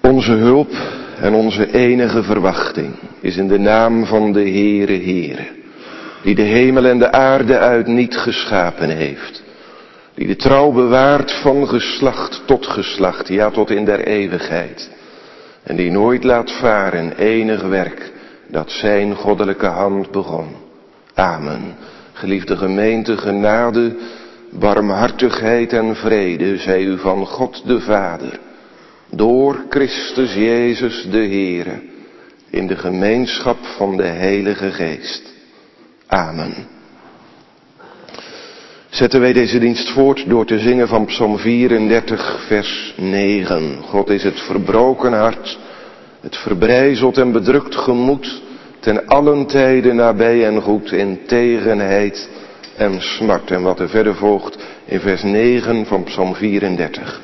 Onze hulp en onze enige verwachting is in de naam van de Heere, die de hemel en de aarde uit niet geschapen heeft, die de trouw bewaart van geslacht tot geslacht, ja tot in der eeuwigheid, en die nooit laat varen enig werk dat zijn goddelijke hand begon. Amen. Geliefde gemeente, genade, barmhartigheid en vrede zij u van God de Vader, door Christus Jezus de Heere, in de gemeenschap van de Heilige Geest. Amen. Zetten wij deze dienst voort door te zingen van Psalm 34, vers 9. God is het verbroken hart, het verbrijzeld en bedrukt gemoed, ten allen tijden nabij en goed, in tegenheid en smart. En wat er verder volgt in vers 9 van Psalm 34.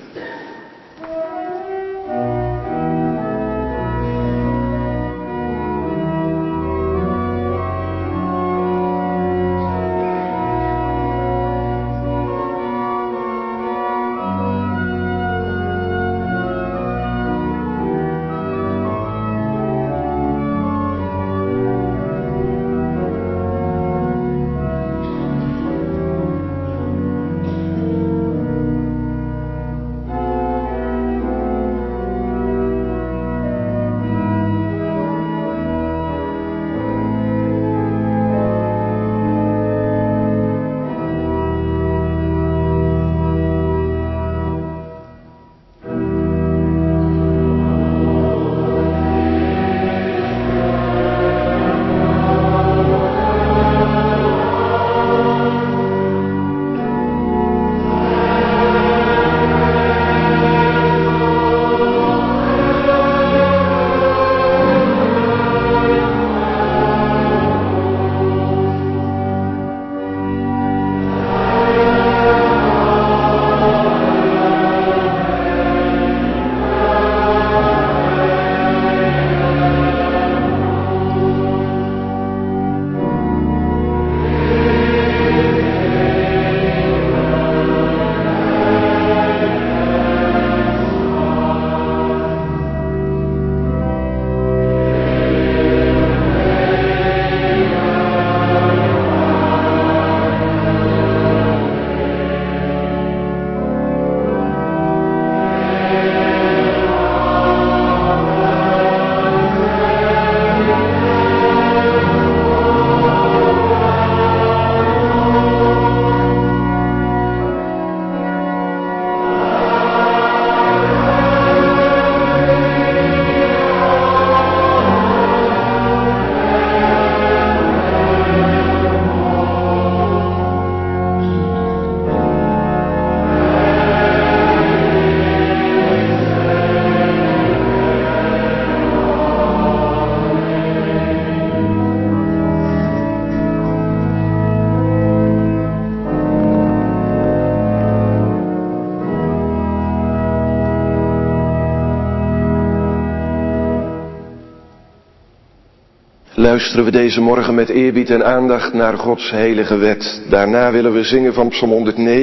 Luisteren we deze morgen met eerbied en aandacht naar Gods heilige wet. Daarna willen we zingen van Psalm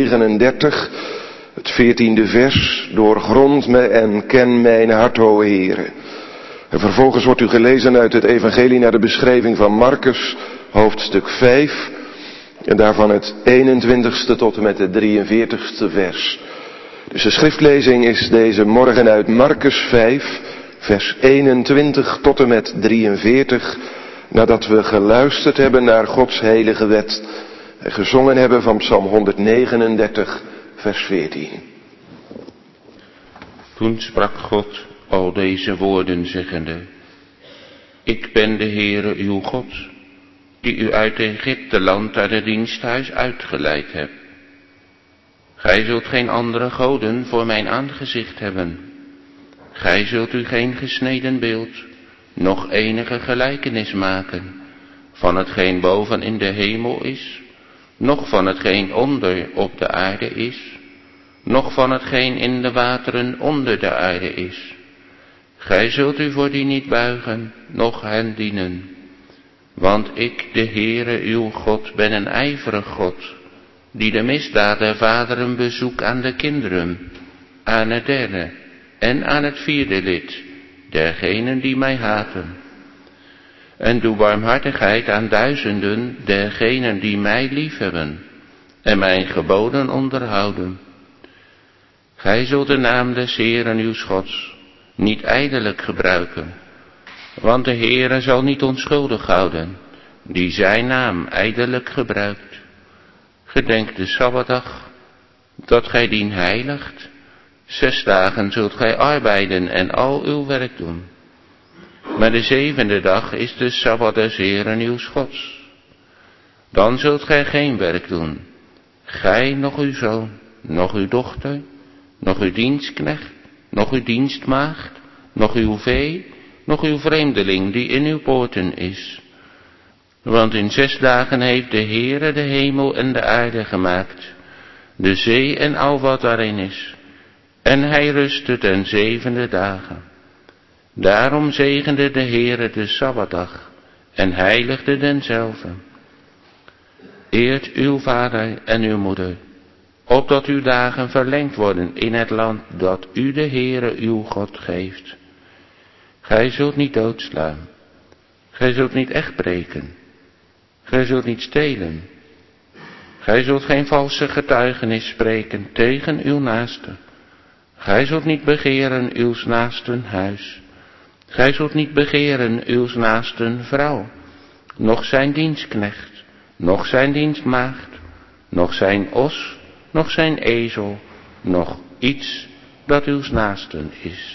139, het 14e vers. Doorgrond me en ken mijn hart, o Heere. En vervolgens wordt u gelezen uit het evangelie naar de beschrijving van Markus, hoofdstuk 5. En daarvan het 21ste tot en met het 43ste vers. Dus de schriftlezing is deze morgen uit Markus 5, vers 21 tot en met 43... nadat we geluisterd hebben naar Gods heilige wet en gezongen hebben van Psalm 139, vers 14. Toen sprak God al deze woorden zeggende: Ik ben de Heere uw God, die u uit Egypteland uit het diensthuis uitgeleid heb. Gij zult geen andere goden voor mijn aangezicht hebben. Gij zult u geen gesneden beeld, nog enige gelijkenis maken van hetgeen boven in de hemel is, noch van hetgeen onder op de aarde is, noch van hetgeen in de wateren onder de aarde is. Gij zult u voor die niet buigen, noch hen dienen. Want ik, de Heere uw God, ben een ijverig God, die de misdaad der vaderen bezoekt aan de kinderen, aan het derde en aan het vierde lid dergenen die mij haten. En doe barmhartigheid aan duizenden dergenen die mij liefhebben en mijn geboden onderhouden. Gij zult de naam des Heeren uws Gods niet ijdelijk gebruiken, want de Heere zal niet onschuldig houden, die zijn naam ijdelijk gebruikt. Gedenk de Sabbatdag, dat gij dien heiligt. 6 dagen zult gij arbeiden en al uw werk doen. Maar de 7e dag is de Sabbat des Heeren uws Gods. Dan zult gij geen werk doen, gij, noch uw zoon, noch uw dochter, noch uw dienstknecht, noch uw dienstmaagd, noch uw vee, noch uw vreemdeling die in uw poorten is. Want in 6 dagen heeft de Heere de hemel en de aarde gemaakt, de zee en al wat daarin is. En hij rustte ten 7e dagen. Daarom zegende de Heere de Sabbatdag en heiligde denzelve. Eert uw vader en uw moeder, opdat uw dagen verlengd worden in het land dat u de Heere uw God geeft. Gij zult niet doodslaan, gij zult niet echtbreken, gij zult niet stelen, gij zult geen valse getuigenis spreken tegen uw naaste, gij zult niet begeren uws naasten huis, gij zult niet begeren uws naasten vrouw, noch zijn dienstknecht, noch zijn dienstmaagd, noch zijn os, noch zijn ezel, noch iets dat uws naasten is.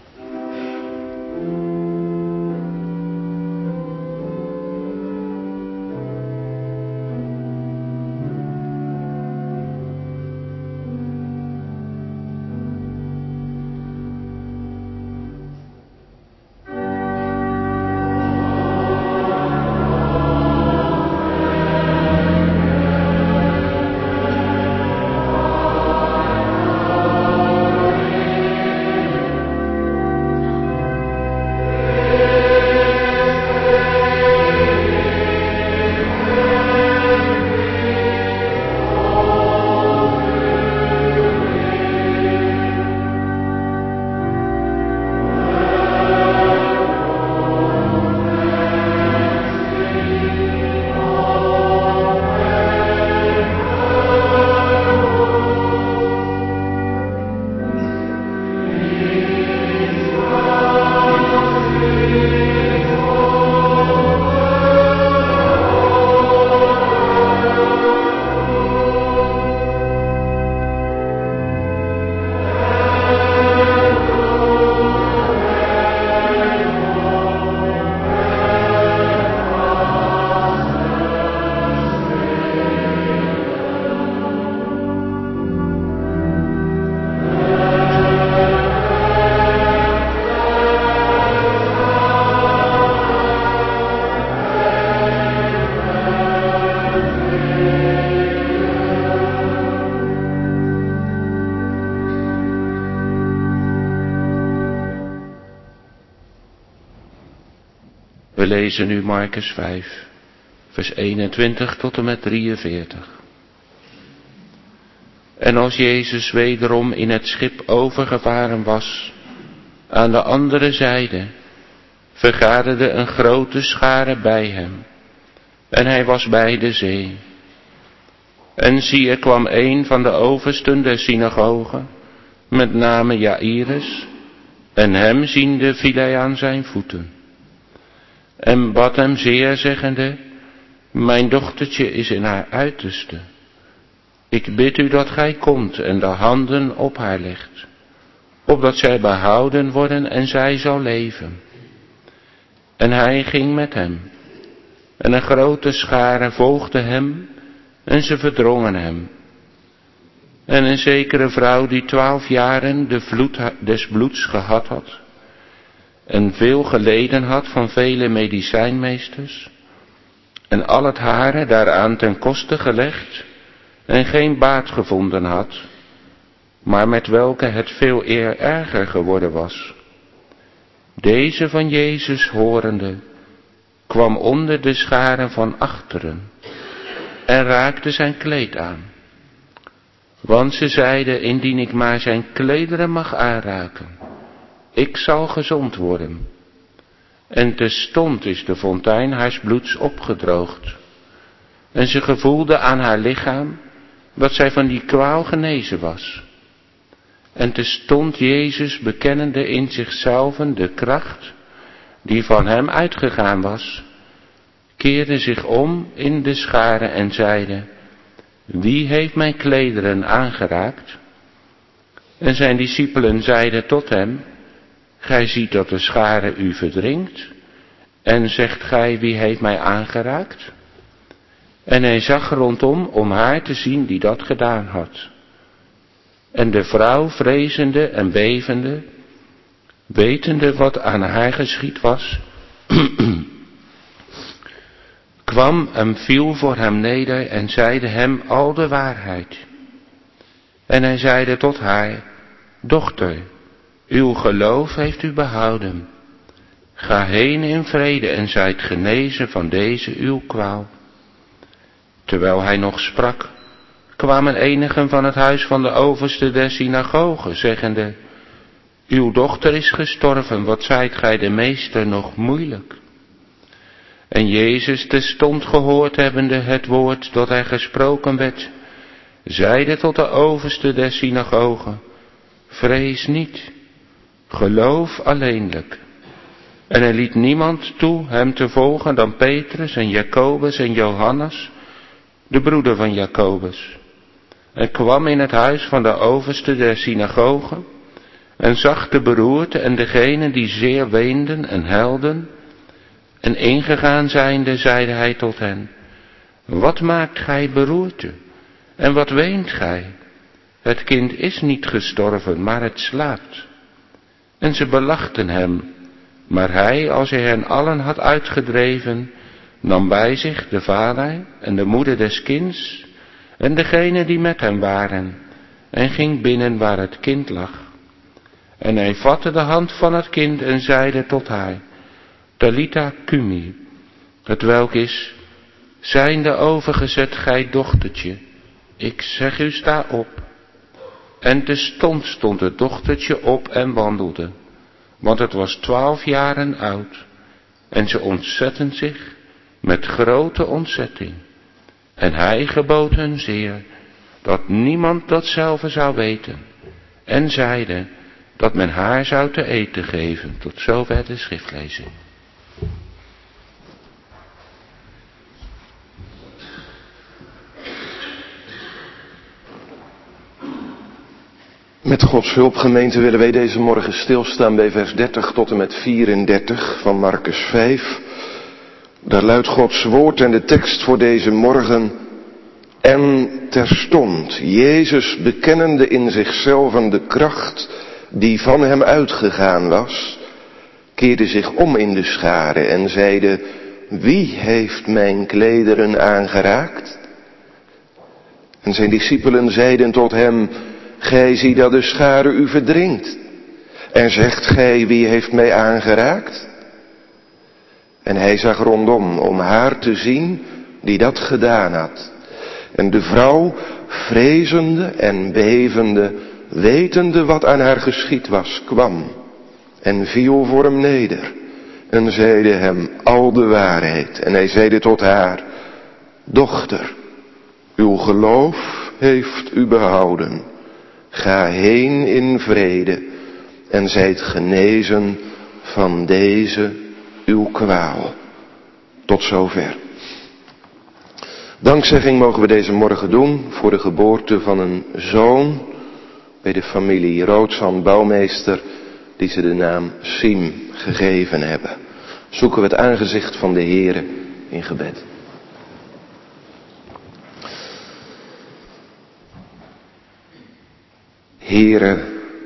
We lezen nu Markus 5, vers 21 tot en met 43. En als Jezus wederom in het schip overgevaren was, aan de andere zijde, vergaderde een grote schare bij hem, en hij was bij de zee. En zie, er kwam een van de oversten der synagoge, met name Jairus, en hem ziende viel hij aan zijn voeten. En bad hem zeer, zeggende, mijn dochtertje is in haar uiterste. Ik bid u dat gij komt en de handen op haar legt, opdat zij behouden worden en zij zal leven. En hij ging met hem, en een grote schare volgde hem, en ze verdrongen hem. En een zekere vrouw die 12 jaren de vloed des bloeds gehad had, en veel geleden had van vele medicijnmeesters, en al het hare daaraan ten koste gelegd, en geen baat gevonden had, maar met welke het veel eer erger geworden was. Deze van Jezus horende, kwam onder de scharen van achteren, en raakte zijn kleed aan. Want ze zeiden, indien ik maar zijn klederen mag aanraken, ik zal gezond worden. En terstond is de fontein haars bloeds opgedroogd. En ze gevoelde aan haar lichaam dat zij van die kwaal genezen was. En terstond Jezus, bekennende in zichzelven de kracht die van hem uitgegaan was, keerde zich om in de schare en zeide: wie heeft mijn klederen aangeraakt? En zijn discipelen zeiden tot hem: gij ziet dat de schare u verdringt, en zegt gij: wie heeft mij aangeraakt? En hij zag rondom om haar te zien die dat gedaan had. En de vrouw, vrezende en bevende, wetende wat aan haar geschied was, kwam en viel voor hem neder en zeide hem al de waarheid. En hij zeide tot haar: dochter, uw geloof heeft u behouden. Ga heen in vrede en zijt genezen van deze uw kwaal. Terwijl hij nog sprak, kwamen enigen van het huis van de overste der synagoge, zeggende: uw dochter is gestorven, wat zijt gij de meester nog moeilijk? En Jezus, terstond gehoord hebbende het woord dat er gesproken werd, zeide tot de overste der synagoge: vrees niet, geloof alleenlijk. En hij liet niemand toe hem te volgen dan Petrus en Jacobus en Johannes, de broeder van Jacobus. En kwam in het huis van de overste der synagoge en zag de beroerte en degenen die zeer weenden en huilden. En ingegaan zijnde, zeide hij tot hen: wat maakt gij beroerte? En wat weent gij? Het kind is niet gestorven, maar het slaapt. En ze belachten hem. Maar hij, als hij hen allen had uitgedreven, nam bij zich de vader en de moeder des kinds en degenen die met hem waren, en ging binnen waar het kind lag. En hij vatte de hand van het kind en zeide tot haar: Talita cumi, hetwelk is: zijnde overgezet gij dochtertje, ik zeg u, sta op. En terstond stond het dochtertje op en wandelde, want het was 12 jaren oud. En ze ontzetten zich met grote ontzetting. En hij gebood hun zeer dat niemand datzelfde zou weten, en zeide dat men haar zou te eten geven. Tot zover de schriftlezing. Met Gods hulp, gemeente, willen wij deze morgen stilstaan bij vers 30 tot en met 34 van Markus 5. Daar luidt Gods woord en de tekst voor deze morgen: en terstond, Jezus bekennende in zichzelf de kracht die van hem uitgegaan was, keerde zich om in de schare en zeide: wie heeft mijn klederen aangeraakt? En zijn discipelen zeiden tot hem: gij ziet dat de schare u verdringt. En zegt gij: wie heeft mij aangeraakt? En hij zag rondom om haar te zien die dat gedaan had. En de vrouw, vrezende en bevende, wetende wat aan haar geschied was, kwam en viel voor hem neder en zeide hem al de waarheid. En hij zeide tot haar: dochter, uw geloof heeft u behouden. Ga heen in vrede en zijt genezen van deze uw kwaal. Tot zover. Dankzegging mogen we deze morgen doen voor de geboorte van een zoon bij de familie Roodzand Bouwmeester, die ze de naam Siem gegeven hebben. Zoeken we het aangezicht van de Heere in gebed. Heere,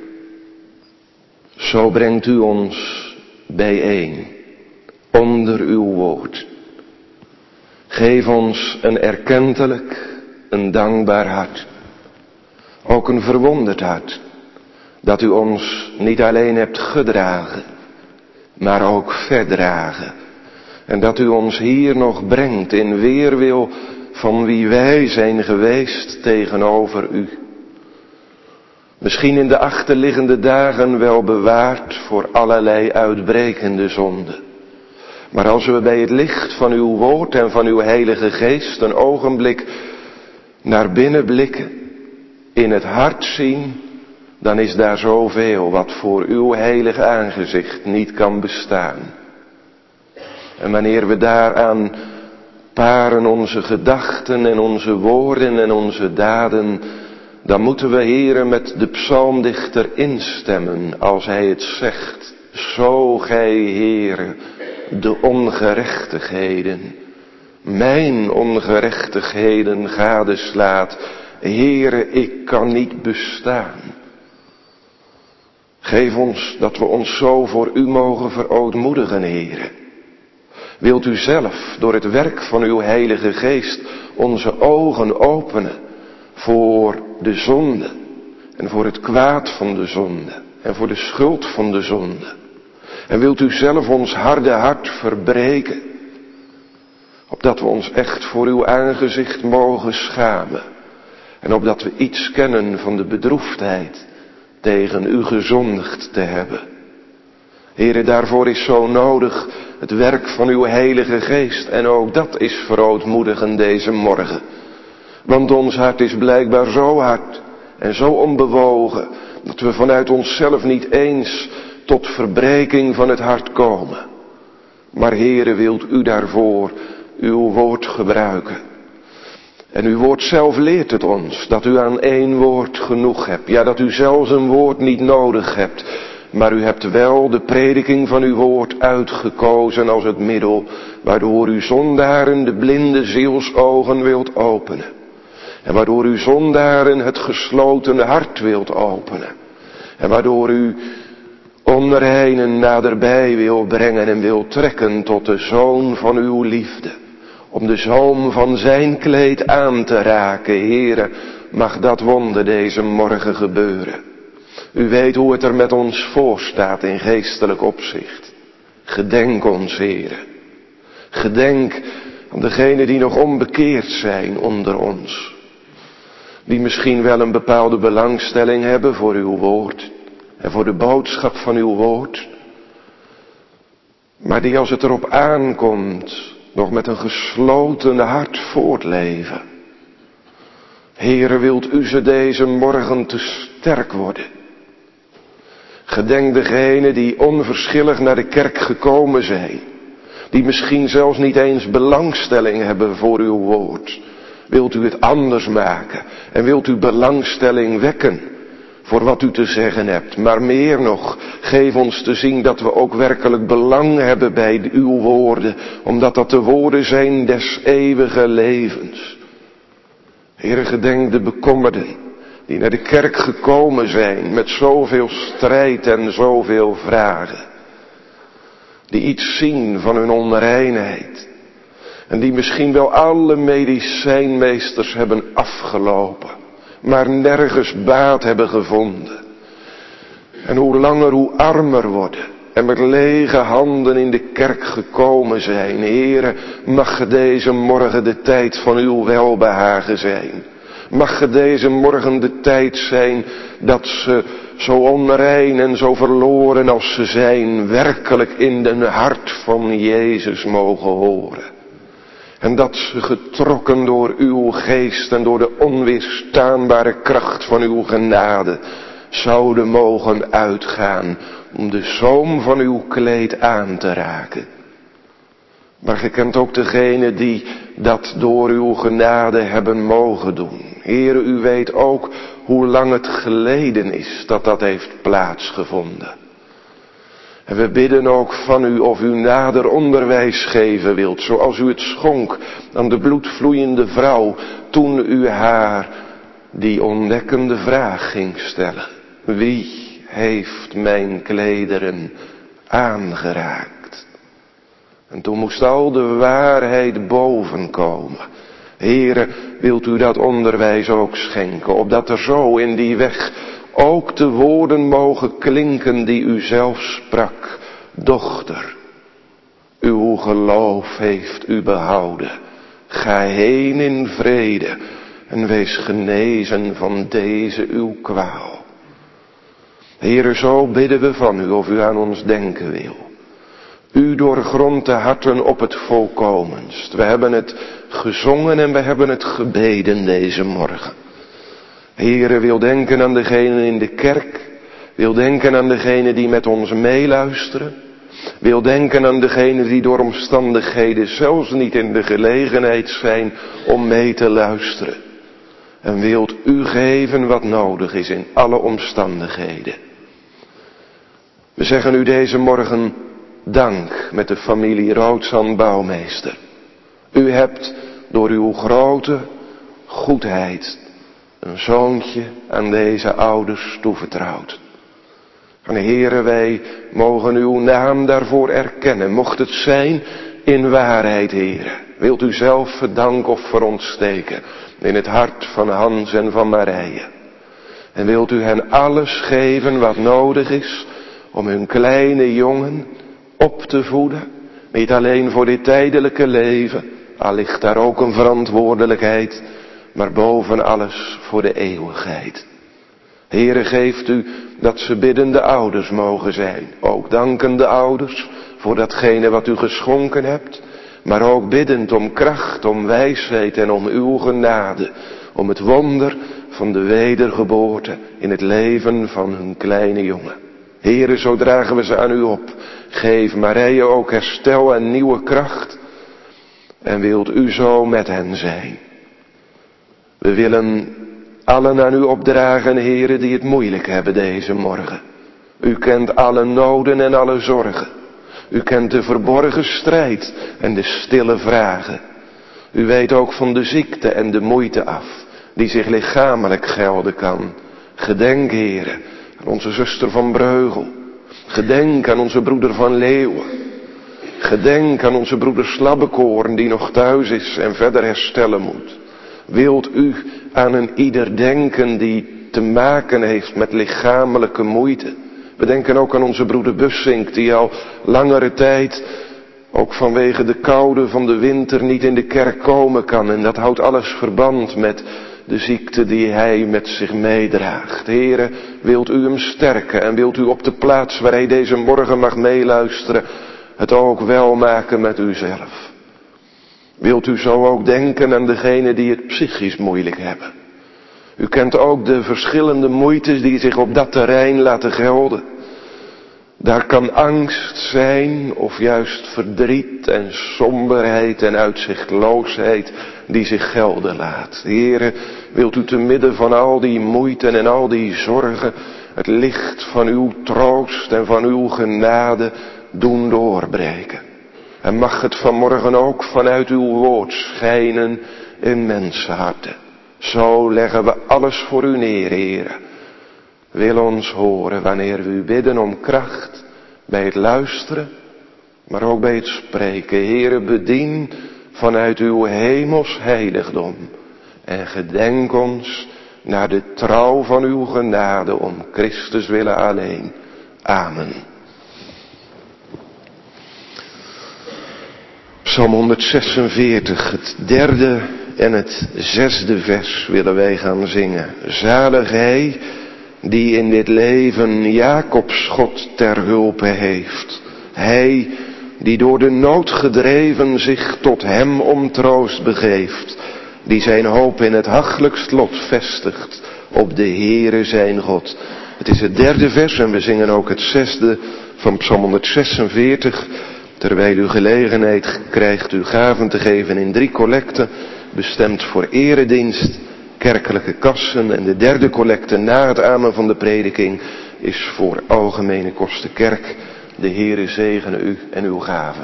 zo brengt u ons bijeen onder uw woord. Geef ons een erkentelijk, een dankbaar hart. Ook een verwonderd hart, dat u ons niet alleen hebt gedragen, maar ook verdragen. En dat u ons hier nog brengt in weerwil van wie wij zijn geweest tegenover u. Misschien in de achterliggende dagen wel bewaard voor allerlei uitbrekende zonden. Maar als we bij het licht van uw woord en van uw Heilige Geest een ogenblik naar binnen blikken, in het hart zien, dan is daar zoveel wat voor uw heilig aangezicht niet kan bestaan. En wanneer we daaraan paren onze gedachten en onze woorden en onze daden, dan moeten we, Heere, met de psalmdichter instemmen als hij het zegt. Zo gij, Heere, de ongerechtigheden, mijn ongerechtigheden gadeslaat. Heere, ik kan niet bestaan. Geef ons dat we ons zo voor u mogen verootmoedigen, Heere. Wilt u zelf door het werk van uw Heilige Geest onze ogen openen voor de zonde en voor het kwaad van de zonde en voor de schuld van de zonde. En wilt u zelf ons harde hart verbreken, opdat we ons echt voor uw aangezicht mogen schamen en opdat we iets kennen van de bedroefdheid tegen u gezondigd te hebben. Heere, daarvoor is zo nodig het werk van uw Heilige Geest en ook dat is verootmoedigen deze morgen. Want ons hart is blijkbaar zo hard en zo onbewogen dat we vanuit onszelf niet eens tot verbreking van het hart komen. Maar Heere, wilt u daarvoor uw woord gebruiken. En uw woord zelf leert het ons, dat u aan één woord genoeg hebt. Ja, dat u zelfs een woord niet nodig hebt. Maar u hebt wel de prediking van uw woord uitgekozen als het middel waardoor u zondaren de blinde zielsogen wilt openen. En waardoor u zondaren het gesloten hart wilt openen. En waardoor u onreinen naderbij wil brengen en wil trekken tot de zoon van uw liefde. Om de zoom van zijn kleed aan te raken. Heere, mag dat wonder deze morgen gebeuren. U weet hoe het er met ons voor staat in geestelijk opzicht. Gedenk ons, Heere. Gedenk aan degenen die nog onbekeerd zijn onder ons. Die misschien wel een bepaalde belangstelling hebben voor uw woord. En voor de boodschap van uw woord. Maar die als het erop aankomt nog met een gesloten hart voortleven. Heere, wilt u ze deze morgen te sterk worden. Gedenk degenen die onverschillig naar de kerk gekomen zijn. Die misschien zelfs niet eens belangstelling hebben voor uw woord. Wilt u het anders maken en wilt u belangstelling wekken voor wat u te zeggen hebt. Maar meer nog, geef ons te zien dat we ook werkelijk belang hebben bij uw woorden. Omdat dat de woorden zijn des eeuwige levens. Heere, gedenk de bekommerden die naar de kerk gekomen zijn met zoveel strijd en zoveel vragen. Die iets zien van hun onreinheid. En die misschien wel alle medicijnmeesters hebben afgelopen. Maar nergens baat hebben gevonden. En hoe langer hoe armer worden. En met lege handen in de kerk gekomen zijn. Heere, mag deze morgen de tijd van uw welbehagen zijn. Mag deze morgen de tijd zijn dat ze zo onrein en zo verloren als ze zijn, werkelijk in het hart van Jezus mogen horen. En dat ze getrokken door uw geest en door de onweerstaanbare kracht van uw genade zouden mogen uitgaan om de zoom van uw kleed aan te raken. Maar ge kent ook degenen die dat door uw genade hebben mogen doen. Heere, u weet ook hoe lang het geleden is dat dat heeft plaatsgevonden. En we bidden ook van u of u nader onderwijs geven wilt, zoals u het schonk aan de bloedvloeiende vrouw, toen u haar die ontdekkende vraag ging stellen. Wie heeft mijn klederen aangeraakt? En toen moest al de waarheid bovenkomen. Heere, wilt u dat onderwijs ook schenken, opdat er zo in die weg ook de woorden mogen klinken die u zelf sprak. Dochter, uw geloof heeft u behouden. Ga heen in vrede en wees genezen van deze uw kwaal. Heere, zo bidden we van u of u aan ons denken wil. U doorgrondt de harten op het volkomenst. We hebben het gezongen en we hebben het gebeden deze morgen. Heere, wil denken aan degenen in de kerk. Wil denken aan degenen die met ons meeluisteren. Wil denken aan degenen die door omstandigheden zelfs niet in de gelegenheid zijn om mee te luisteren. En wilt u geven wat nodig is in alle omstandigheden. We zeggen u deze morgen dank met de familie Roodzand Bouwmeester. U hebt door uw grote goedheid een zoontje aan deze ouders toevertrouwd. En Heere, wij mogen uw naam daarvoor erkennen. Mocht het zijn in waarheid, Heere. Wilt u zelf verdanken of verontsteken in het hart van Hans en van Marije. En wilt u hen alles geven wat nodig is om hun kleine jongen op te voeden. Niet alleen voor dit tijdelijke leven, al ligt daar ook een verantwoordelijkheid, maar boven alles voor de eeuwigheid. Heere, geeft u dat ze biddende ouders mogen zijn. Ook dankende ouders voor datgene wat u geschonken hebt. Maar ook biddend om kracht, om wijsheid en om uw genade. Om het wonder van de wedergeboorte in het leven van hun kleine jongen. Heere, zo dragen we ze aan u op. Geef Marije ook herstel en nieuwe kracht. En wilt u zo met hen zijn. We willen allen aan u opdragen, Heere, die het moeilijk hebben deze morgen. U kent alle noden en alle zorgen. U kent de verborgen strijd en de stille vragen. U weet ook van de ziekte en de moeite af, die zich lichamelijk gelden kan. Gedenk, Heere, aan onze zuster van Breugel. Gedenk aan onze broeder van Leeuwen. Gedenk aan onze broeder Slabbekoorn, die nog thuis is en verder herstellen moet. Wilt u aan een ieder denken die te maken heeft met lichamelijke moeite. We denken ook aan onze broeder Bussink, die al langere tijd, ook vanwege de koude van de winter, niet in de kerk komen kan. En dat houdt alles verband met de ziekte die hij met zich meedraagt. Heere, wilt u hem sterken en wilt u op de plaats waar hij deze morgen mag meeluisteren, het ook wel maken met uzelf. Wilt u zo ook denken aan degenen die het psychisch moeilijk hebben. U kent ook de verschillende moeites die zich op dat terrein laten gelden. Daar kan angst zijn of juist verdriet en somberheid en uitzichtloosheid die zich gelden laat. Heere, wilt u te midden van al die moeite en al die zorgen het licht van uw troost en van uw genade doen doorbreken. En mag het vanmorgen ook vanuit uw woord schijnen in mensenharten. Zo leggen we alles voor u neer, Heere. Wil ons horen wanneer we u bidden om kracht bij het luisteren, maar ook bij het spreken. Heere, bedien vanuit uw hemels heiligdom. En gedenk ons naar de trouw van uw genade om Christus willen alleen. Amen. Psalm 146, het 3e en het 6e vers willen wij gaan zingen. Zalig hij die in dit leven Jacobs God ter hulpe heeft. Hij die door de nood gedreven zich tot hem om troost begeeft. Die zijn hoop in het hachelijkst lot vestigt op de Heere zijn God. Het is het 3e vers en we zingen ook het 6e van Psalm 146. Terwijl u gelegenheid krijgt uw gaven te geven in 3 collecten, bestemd voor eredienst, kerkelijke kassen. En de 3e collecte na het amen van de prediking is voor algemene kosten kerk. De Heere zegene u en uw gaven.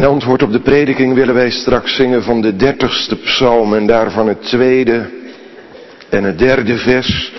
In antwoord op de prediking willen wij straks zingen van de 30ste psalm en daarvan het 2e en het 3e vers.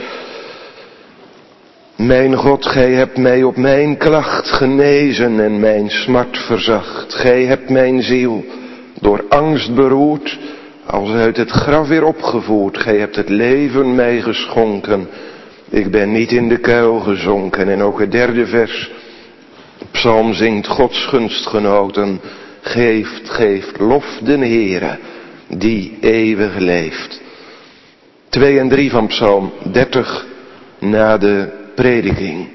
Mijn God, gij hebt mij op mijn klacht genezen en mijn smart verzacht. Gij hebt mijn ziel door angst beroerd, als uit het graf weer opgevoerd. Gij hebt het leven mij geschonken. Ik ben niet in de kuil gezonken. En ook het 3e vers. De psalm zingt Gods gunstgenoten. Geeft lof den Heere, die eeuwig leeft. 2 en 3 van psalm 30 na de prediking.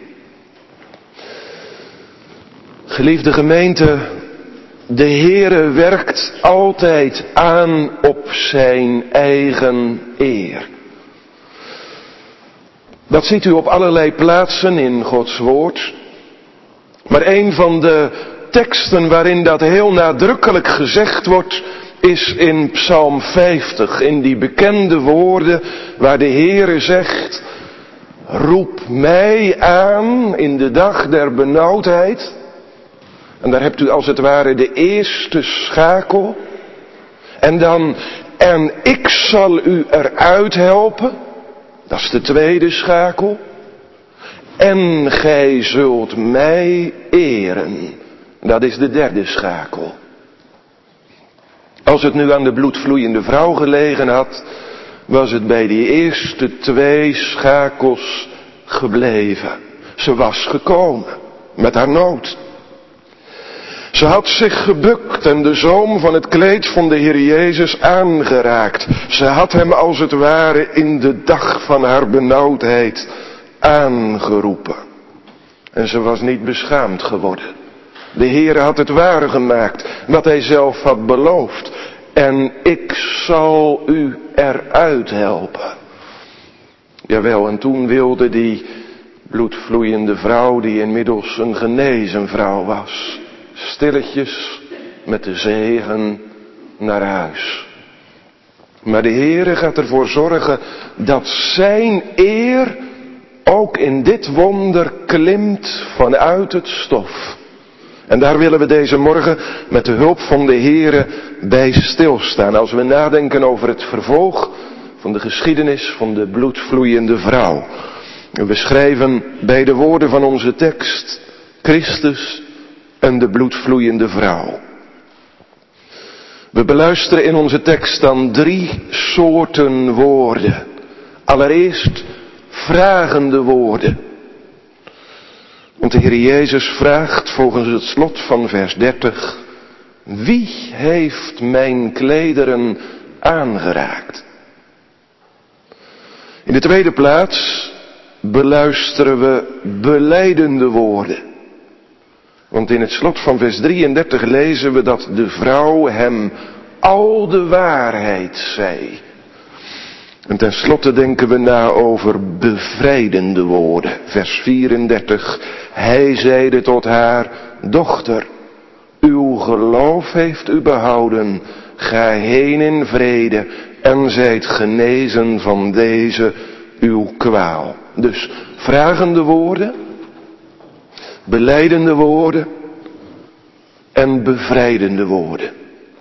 Geliefde gemeente, de Heere werkt altijd aan op zijn eigen eer. Dat ziet u op allerlei plaatsen in Gods woord. Maar een van de teksten waarin dat heel nadrukkelijk gezegd wordt, is in Psalm 50. In die bekende woorden waar de Heere zegt: roep mij aan in de dag der benauwdheid. En daar hebt u als het ware de eerste schakel. En dan, en ik zal u eruit helpen. Dat is de tweede schakel. En gij zult mij eren. Dat is de derde schakel. Als het nu aan de bloedvloeiende vrouw gelegen had, was het bij die eerste 2 schakels gebleven. Ze was gekomen met haar nood. Ze had zich gebukt en de zoom van het kleed van de Heer Jezus aangeraakt. Ze had hem als het ware in de dag van haar benauwdheid aangeroepen. En ze was niet beschaamd geworden. De Heer had het waar gemaakt wat hij zelf had beloofd. En ik zal u eruit helpen. Jawel, en toen wilde die bloedvloeiende vrouw, die inmiddels een genezen vrouw was, stilletjes met de zegen naar huis. Maar de Heere gaat ervoor zorgen dat zijn eer ook in dit wonder klimt vanuit het stof. En daar willen we deze morgen met de hulp van de Heere bij stilstaan. Als we nadenken over het vervolg van de geschiedenis van de bloedvloeiende vrouw. En we schrijven bij de woorden van onze tekst: Christus en de bloedvloeiende vrouw. We beluisteren in onze tekst dan 3 soorten woorden. Allereerst vragende woorden. Want de Heer Jezus vraagt volgens het slot van vers 30: wie heeft mijn klederen aangeraakt? In de tweede plaats beluisteren we belijdende woorden. Want in het slot van vers 33 lezen we dat de vrouw hem al de waarheid zei. En tenslotte denken we na over bevrijdende woorden. Vers 34. Hij zeide tot haar: dochter, uw geloof heeft u behouden. Ga heen in vrede en zijt genezen van deze uw kwaal. Dus vragende woorden, belijdende woorden en bevrijdende woorden.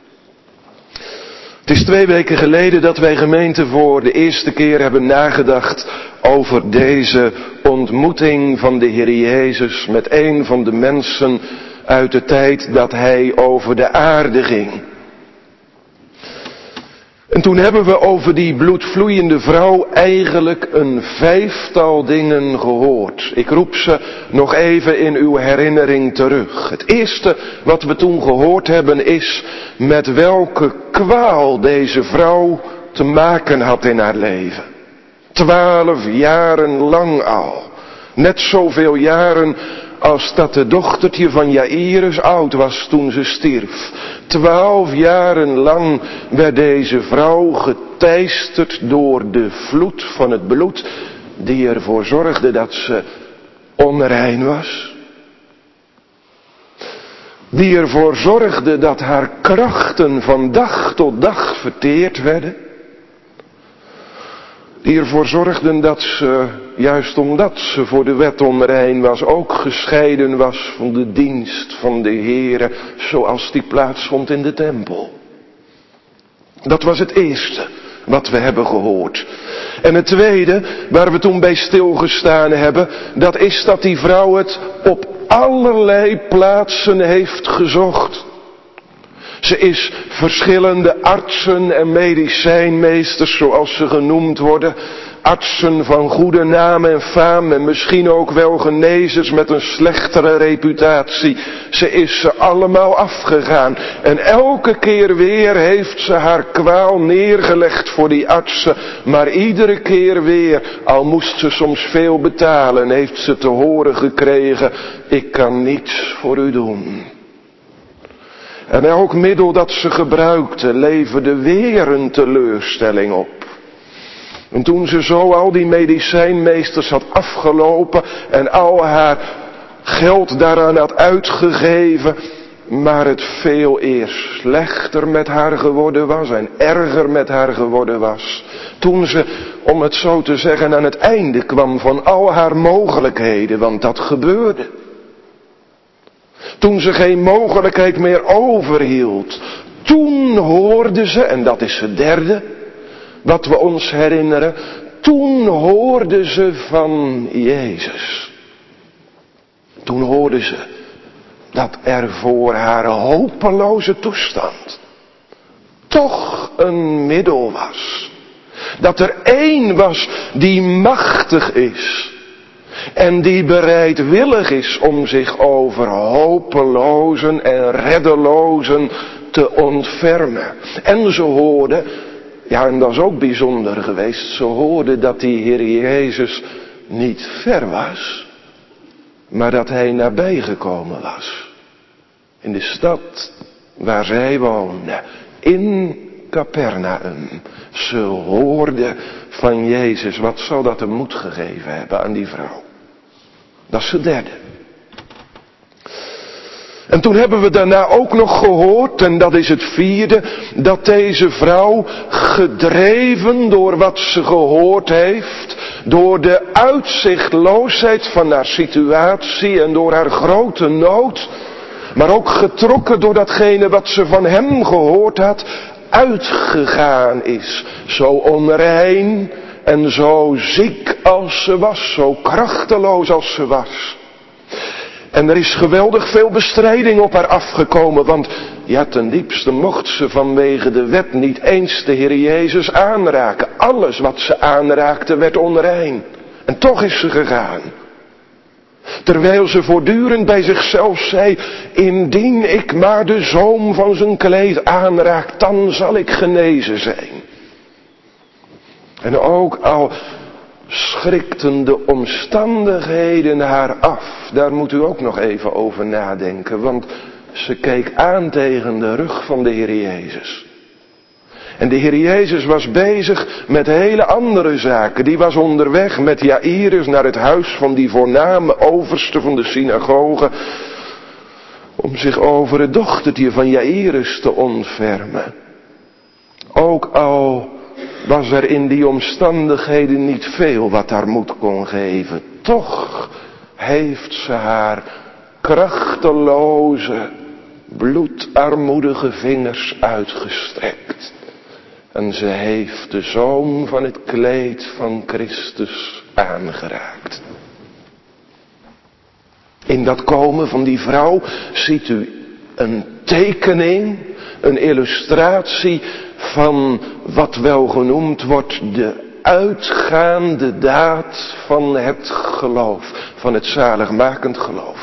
Het is 2 weken geleden dat wij gemeente voor de eerste keer hebben nagedacht over deze ontmoeting van de Heer Jezus met een van de mensen uit de tijd dat hij over de aarde ging. En toen hebben we over die bloedvloeiende vrouw eigenlijk een 5-tal dingen gehoord. Ik roep ze nog even in uw herinnering terug. Het eerste wat we toen gehoord hebben is met welke kwaal deze vrouw te maken had in haar leven. 12 jaren lang al. Net zoveel jaren als dat de dochtertje van Jairus oud was toen ze stierf. 12 jaren lang werd deze vrouw geteisterd door de vloed van het bloed die ervoor zorgde dat ze onrein was. Die ervoor zorgde dat haar krachten van dag tot dag verteerd werden. Die ervoor zorgden dat ze, juist omdat ze voor de wet onrein was, ook gescheiden was van de dienst van de Heere, zoals die plaatsvond in de tempel. Dat was het eerste wat we hebben gehoord. En het tweede, waar we toen bij stilgestaan hebben, dat is dat die vrouw het op allerlei plaatsen heeft gezocht. Ze is verschillende artsen en medicijnmeesters, zoals ze genoemd worden, artsen van goede naam en faam en misschien ook wel genezers met een slechtere reputatie. Ze is ze allemaal afgegaan en elke keer weer heeft ze haar kwaal neergelegd voor die artsen. Maar iedere keer weer, al moest ze soms veel betalen, heeft ze te horen gekregen: ik kan niets voor u doen. En elk middel dat ze gebruikte leverde weer een teleurstelling op. En toen ze zo al die medicijnmeesters had afgelopen en al haar geld daaraan had uitgegeven, maar het veel eer slechter met haar geworden was en erger met haar geworden was. Toen ze, om het zo te zeggen, aan het einde kwam van al haar mogelijkheden, want dat gebeurde. Toen ze geen mogelijkheid meer overhield, toen hoorde ze, en dat is het derde wat we ons herinneren, toen hoorde ze van Jezus. Toen hoorde ze dat er voor haar hopeloze toestand toch een middel was. Dat er één was die machtig is. En die bereidwillig is om zich over hopelozen en reddelozen te ontfermen. En ze hoorden, ja, en dat is ook bijzonder geweest, ze hoorden dat die Heer Jezus niet ver was, maar dat hij nabij gekomen was. In de stad waar zij woonde, in Capernaum. Ze hoorden van Jezus. Wat zou dat een moed gegeven hebben aan die vrouw? Dat is het derde. En toen hebben we daarna ook nog gehoord, en dat is het vierde, dat deze vrouw, gedreven door wat ze gehoord heeft, door de uitzichtloosheid van haar situatie en door haar grote nood, maar ook getrokken door datgene wat ze van hem gehoord had, uitgegaan is. Zo onrein en zo ziek als ze was, zo krachteloos als ze was. En er is geweldig veel bestrijding op haar afgekomen, want ja, ten diepste mocht ze vanwege de wet niet eens de Heer Jezus aanraken. Alles wat ze aanraakte werd onrein. En toch is ze gegaan. Terwijl ze voortdurend bij zichzelf zei: indien ik maar de zoom van zijn kleed aanraak, dan zal ik genezen zijn. En ook al schrikten de omstandigheden haar af, daar moet u ook nog even over nadenken, want ze keek aan tegen de rug van de Heer Jezus. En de Heer Jezus was bezig met hele andere zaken. Die was onderweg met Jairus naar het huis van die voorname overste van de synagoge, om zich over het dochtertje van Jairus te ontfermen. Ook al was er in die omstandigheden niet veel wat haar moed kon geven, toch heeft ze haar krachteloze, bloedarmoedige vingers uitgestrekt. En ze heeft de zoom van het kleed van Christus aangeraakt. In dat komen van die vrouw ziet u een tekening, een illustratie van wat wel genoemd wordt de uitgaande daad van het geloof, van het zaligmakend geloof.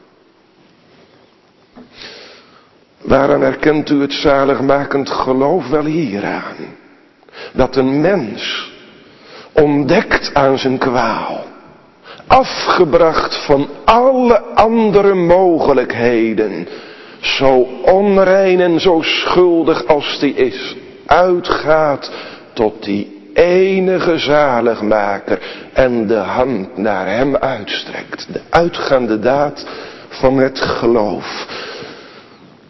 Waaraan herkent u het zaligmakend geloof? Wel hieraan. Dat een mens, ontdekt aan zijn kwaal, afgebracht van alle andere mogelijkheden, zo onrein en zo schuldig als die is, uitgaat tot die enige zaligmaker en de hand naar hem uitstrekt. De uitgaande daad van het geloof.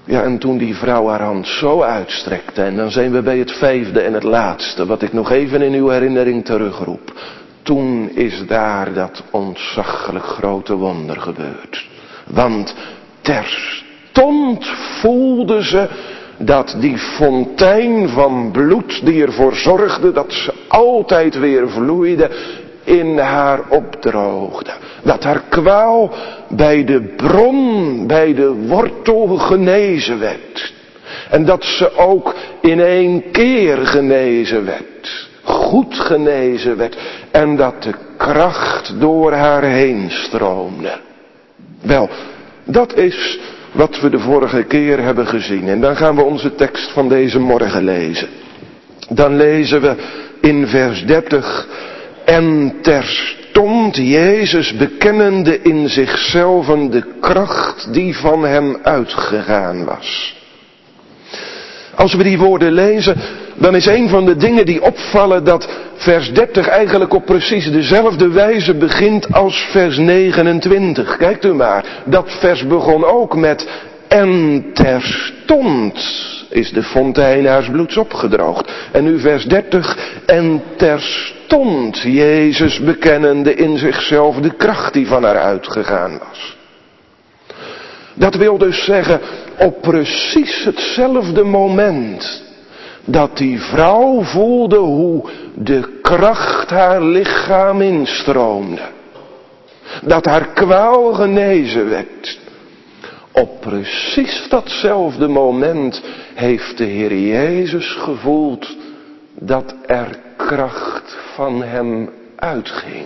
Ja, en toen die vrouw haar hand zo uitstrekte, en dan zijn we bij het 5e en het laatste, wat ik nog even in uw herinnering terugroep. Toen is daar dat ontzaglijk grote wonder gebeurd. Want terstond voelde ze dat die fontein van bloed die ervoor zorgde dat ze altijd weer vloeide, in haar opdroogde. Dat haar kwaal bij de bron, bij de wortel genezen werd. En dat ze ook in 1 keer genezen werd. Goed genezen werd. En dat de kracht door haar heen stroomde. Wel, dat is wat we de vorige keer hebben gezien. En dan gaan we onze tekst van deze morgen lezen. Dan lezen we in vers 30... En terstond Jezus bekennende in zichzelf de kracht die van hem uitgegaan was. Als we die woorden lezen, dan is een van de dingen die opvallen dat vers 30 eigenlijk op precies dezelfde wijze begint als vers 29. Kijkt u maar, dat vers begon ook met en terstond is de fontein haars bloeds opgedroogd. En nu vers 30, en terstond Jezus bekennende in zichzelf de kracht die van haar uitgegaan was. Dat wil dus zeggen, op precies hetzelfde moment dat die vrouw voelde hoe de kracht haar lichaam instroomde. Dat haar kwaal genezen werd. Op precies datzelfde moment heeft de Heer Jezus gevoeld dat er kracht van hem uitging.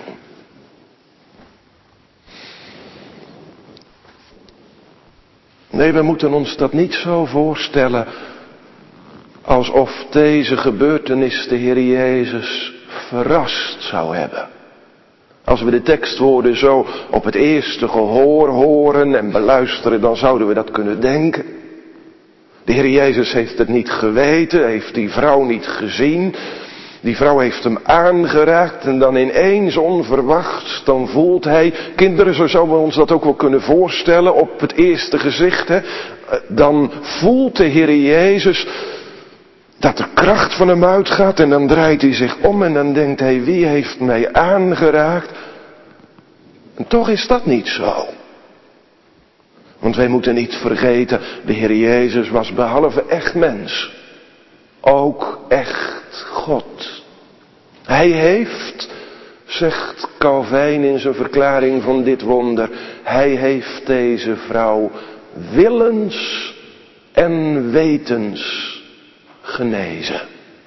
Nee, we moeten ons dat niet zo voorstellen alsof deze gebeurtenis de Heer Jezus verrast zou hebben. Als we de tekstwoorden zo op het eerste gehoor horen en beluisteren, dan zouden we dat kunnen denken. De Heer Jezus heeft het niet geweten, heeft die vrouw niet gezien. Die vrouw heeft hem aangeraakt en dan ineens onverwachts, dan voelt hij, kinderen, zo zouden we ons dat ook wel kunnen voorstellen op het eerste gezicht, hè? Dan voelt de Heer Jezus dat er kracht van hem uitgaat en dan draait hij zich om en dan denkt hij, wie heeft mij aangeraakt? En toch is dat niet zo. Want wij moeten niet vergeten, de Heer Jezus was behalve echt mens, ook echt God. Hij heeft, zegt Calvijn in zijn verklaring van dit wonder, hij heeft deze vrouw willens en wetens genezen.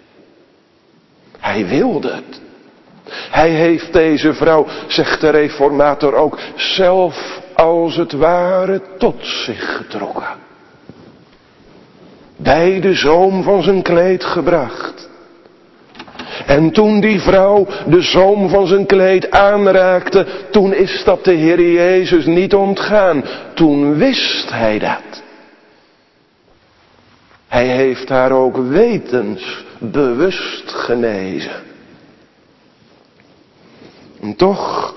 Hij wilde het. Hij heeft deze vrouw, zegt de reformator ook, zelf als het ware tot zich getrokken. Bij de zoom van zijn kleed gebracht. En toen die vrouw de zoom van zijn kleed aanraakte, toen is dat de Heer Jezus niet ontgaan. Toen wist hij dat. Hij heeft haar ook wetens bewust genezen. En toch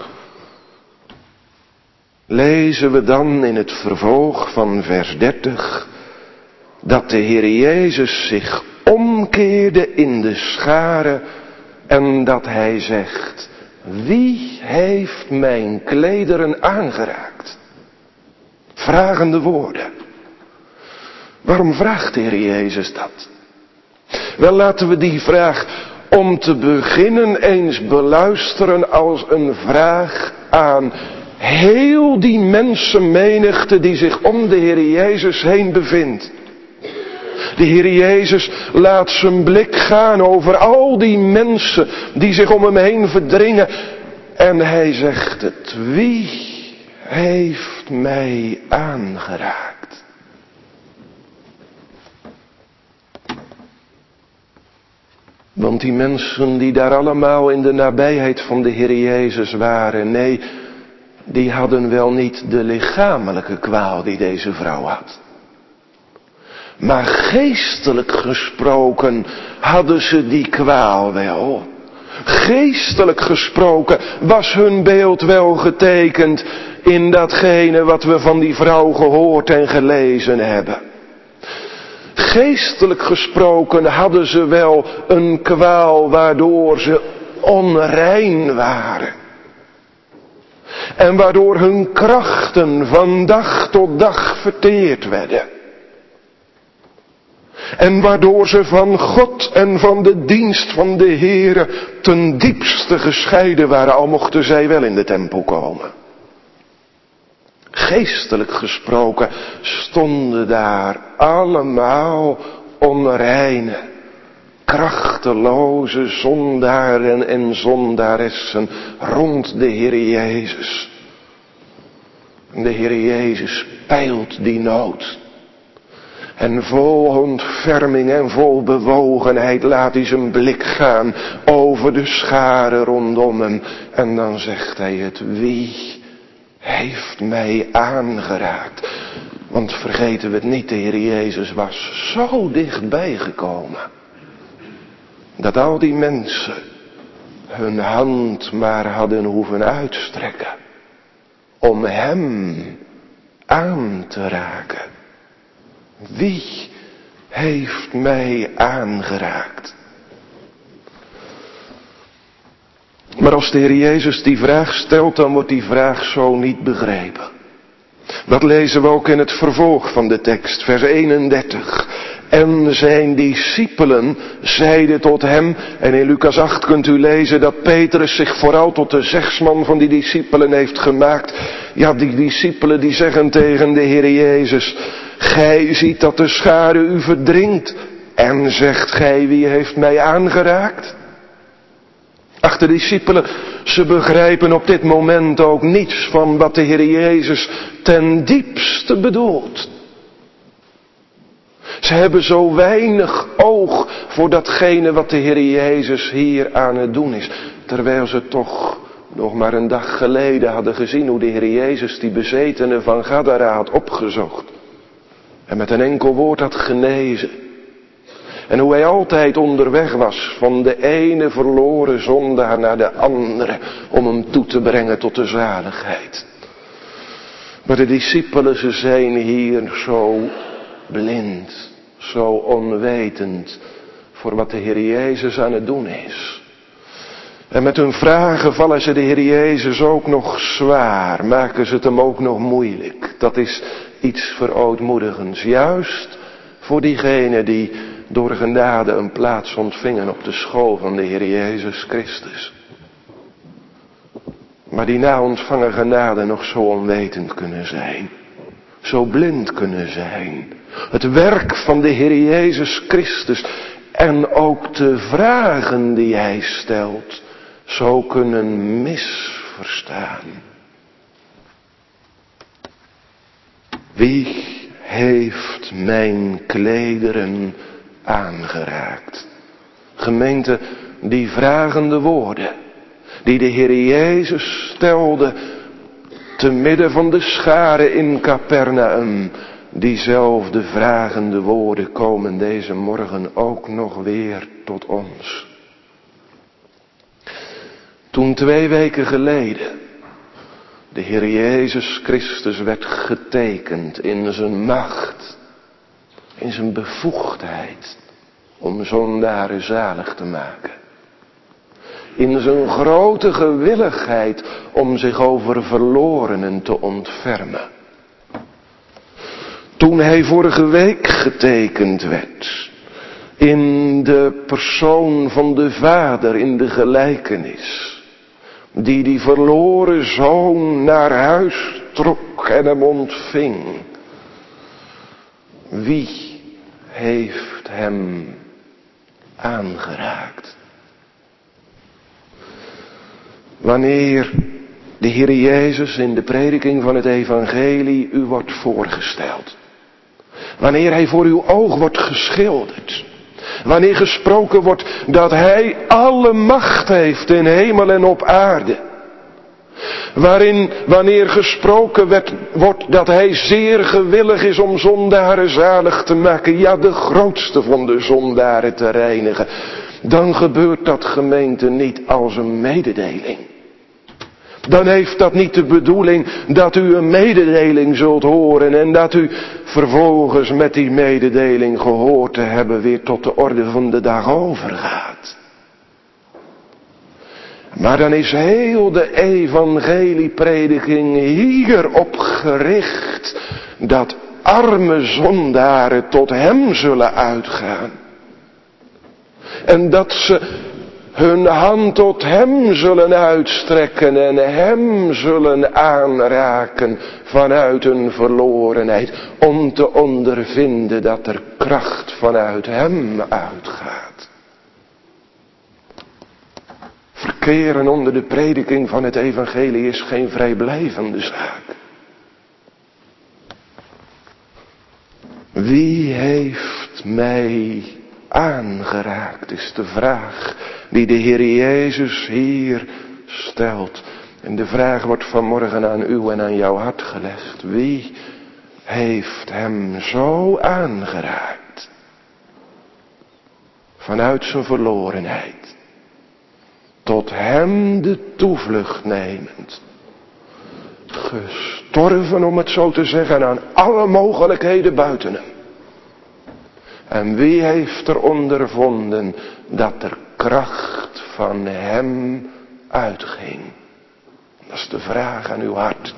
lezen we dan in het vervolg van vers 30 dat de Heer Jezus zich omkeerde in de schare en dat hij zegt, wie heeft mijn klederen aangeraakt? Vragende woorden. Waarom vraagt de Heer Jezus dat? Wel, laten we die vraag om te beginnen eens beluisteren als een vraag aan heel die mensenmenigte die zich om de Heer Jezus heen bevindt. De Heer Jezus laat zijn blik gaan over al die mensen die zich om hem heen verdringen. En hij zegt het, wie heeft mij aangeraakt? Want die mensen die daar allemaal in de nabijheid van de Heer Jezus waren, nee, die hadden wel niet de lichamelijke kwaal die deze vrouw had. Maar geestelijk gesproken hadden ze die kwaal wel. Geestelijk gesproken was hun beeld wel getekend in datgene wat we van die vrouw gehoord en gelezen hebben. Geestelijk gesproken hadden ze wel een kwaal waardoor ze onrein waren. En waardoor hun krachten van dag tot dag verteerd werden. En waardoor ze van God en van de dienst van de Heere ten diepste gescheiden waren, al mochten zij wel in de tempel komen. Geestelijk gesproken stonden daar allemaal onreine, krachteloze zondaren en zondaressen rond de Heer Jezus. En de Heer Jezus peilt die nood. En vol ontferming en vol bewogenheid laat hij zijn blik gaan over de scharen rondom hem. En dan zegt hij het: wie heeft mij aangeraakt? Want vergeten we het niet, de Heer Jezus was zo dichtbij gekomen. Dat al die mensen hun hand maar hadden hoeven uitstrekken. Om hem aan te raken. Wie heeft mij aangeraakt? Maar als de Heer Jezus die vraag stelt, dan wordt die vraag zo niet begrepen. Dat lezen we ook in het vervolg van de tekst, vers 31. En zijn discipelen zeiden tot hem, en in Lucas 8 kunt u lezen dat Petrus zich vooral tot de zegsman van die discipelen heeft gemaakt. Ja, die discipelen die zeggen tegen de Heer Jezus: gij ziet dat de schare u verdringt en zegt gij, wie heeft mij aangeraakt? Ach, de discipelen, ze begrijpen op dit moment ook niets van wat de Heer Jezus ten diepste bedoelt. Ze hebben zo weinig oog voor datgene wat de Heer Jezus hier aan het doen is. Terwijl ze toch nog maar een dag geleden hadden gezien hoe de Heer Jezus die bezetene van Gadara had opgezocht. En met een enkel woord had genezen. En hoe hij altijd onderweg was van de ene verloren zondaar naar de andere om hem toe te brengen tot de zaligheid. Maar de discipelen, ze zijn hier zo blind, zo onwetend voor wat de Heer Jezus aan het doen is. En met hun vragen vallen ze de Heer Jezus ook nog zwaar, maken ze het hem ook nog moeilijk. Dat is iets verootmoedigends, juist voor diegenen die door genade een plaats ontvingen op de school van de Heer Jezus Christus. Maar die na ontvangen genade nog zo onwetend kunnen zijn. Zo blind kunnen zijn. Het werk van de Heer Jezus Christus en ook de vragen die hij stelt zo kunnen misverstaan. Wie heeft mijn klederen aangeraakt? Gemeente, die vragende woorden die de Heer Jezus stelde te midden van de scharen in Capernaum, diezelfde vragende woorden komen deze morgen ook nog weer tot ons. Toen 2 weken geleden de Heer Jezus Christus werd getekend in zijn macht, in zijn bevoegdheid om zondaren zalig te maken. In zijn grote gewilligheid om zich over verlorenen te ontfermen. Toen hij vorige week getekend werd in de persoon van de Vader in de gelijkenis. Die verloren zoon naar huis trok en hem ontving. Wie heeft hem aangeraakt? Wanneer de Heer Jezus in de prediking van het evangelie u wordt voorgesteld. Wanneer hij voor uw oog wordt geschilderd. Wanneer gesproken wordt dat hij alle macht heeft in hemel en op aarde. Wanneer gesproken wordt dat hij zeer gewillig is om zondaren zalig te maken. Ja, de grootste van de zondaren te reinigen. Dan gebeurt dat, gemeente, niet als een mededeling. dan heeft dat niet de bedoeling dat u een mededeling zult horen en dat u vervolgens met die mededeling gehoord te hebben weer tot de orde van de dag overgaat. Maar dan is heel de evangelieprediking hierop gericht dat arme zondaren tot hem zullen uitgaan. En dat ze hun hand tot hem zullen uitstrekken en hem zullen aanraken vanuit hun verlorenheid. Om te ondervinden dat er kracht vanuit hem uitgaat. Verkeren onder de prediking van het evangelie is geen vrijblijvende zaak. Wie heeft mij aangeraakt, is de vraag die de Heer Jezus hier stelt. En de vraag wordt vanmorgen aan u en aan jouw hart gelegd. Wie heeft hem zo aangeraakt? Vanuit zijn verlorenheid. Tot hem de toevlucht nemend. Gestorven, om het zo te zeggen, aan alle mogelijkheden buiten hem. En wie heeft er ondervonden dat er kracht van hem uitging? Dat is de vraag aan uw hart.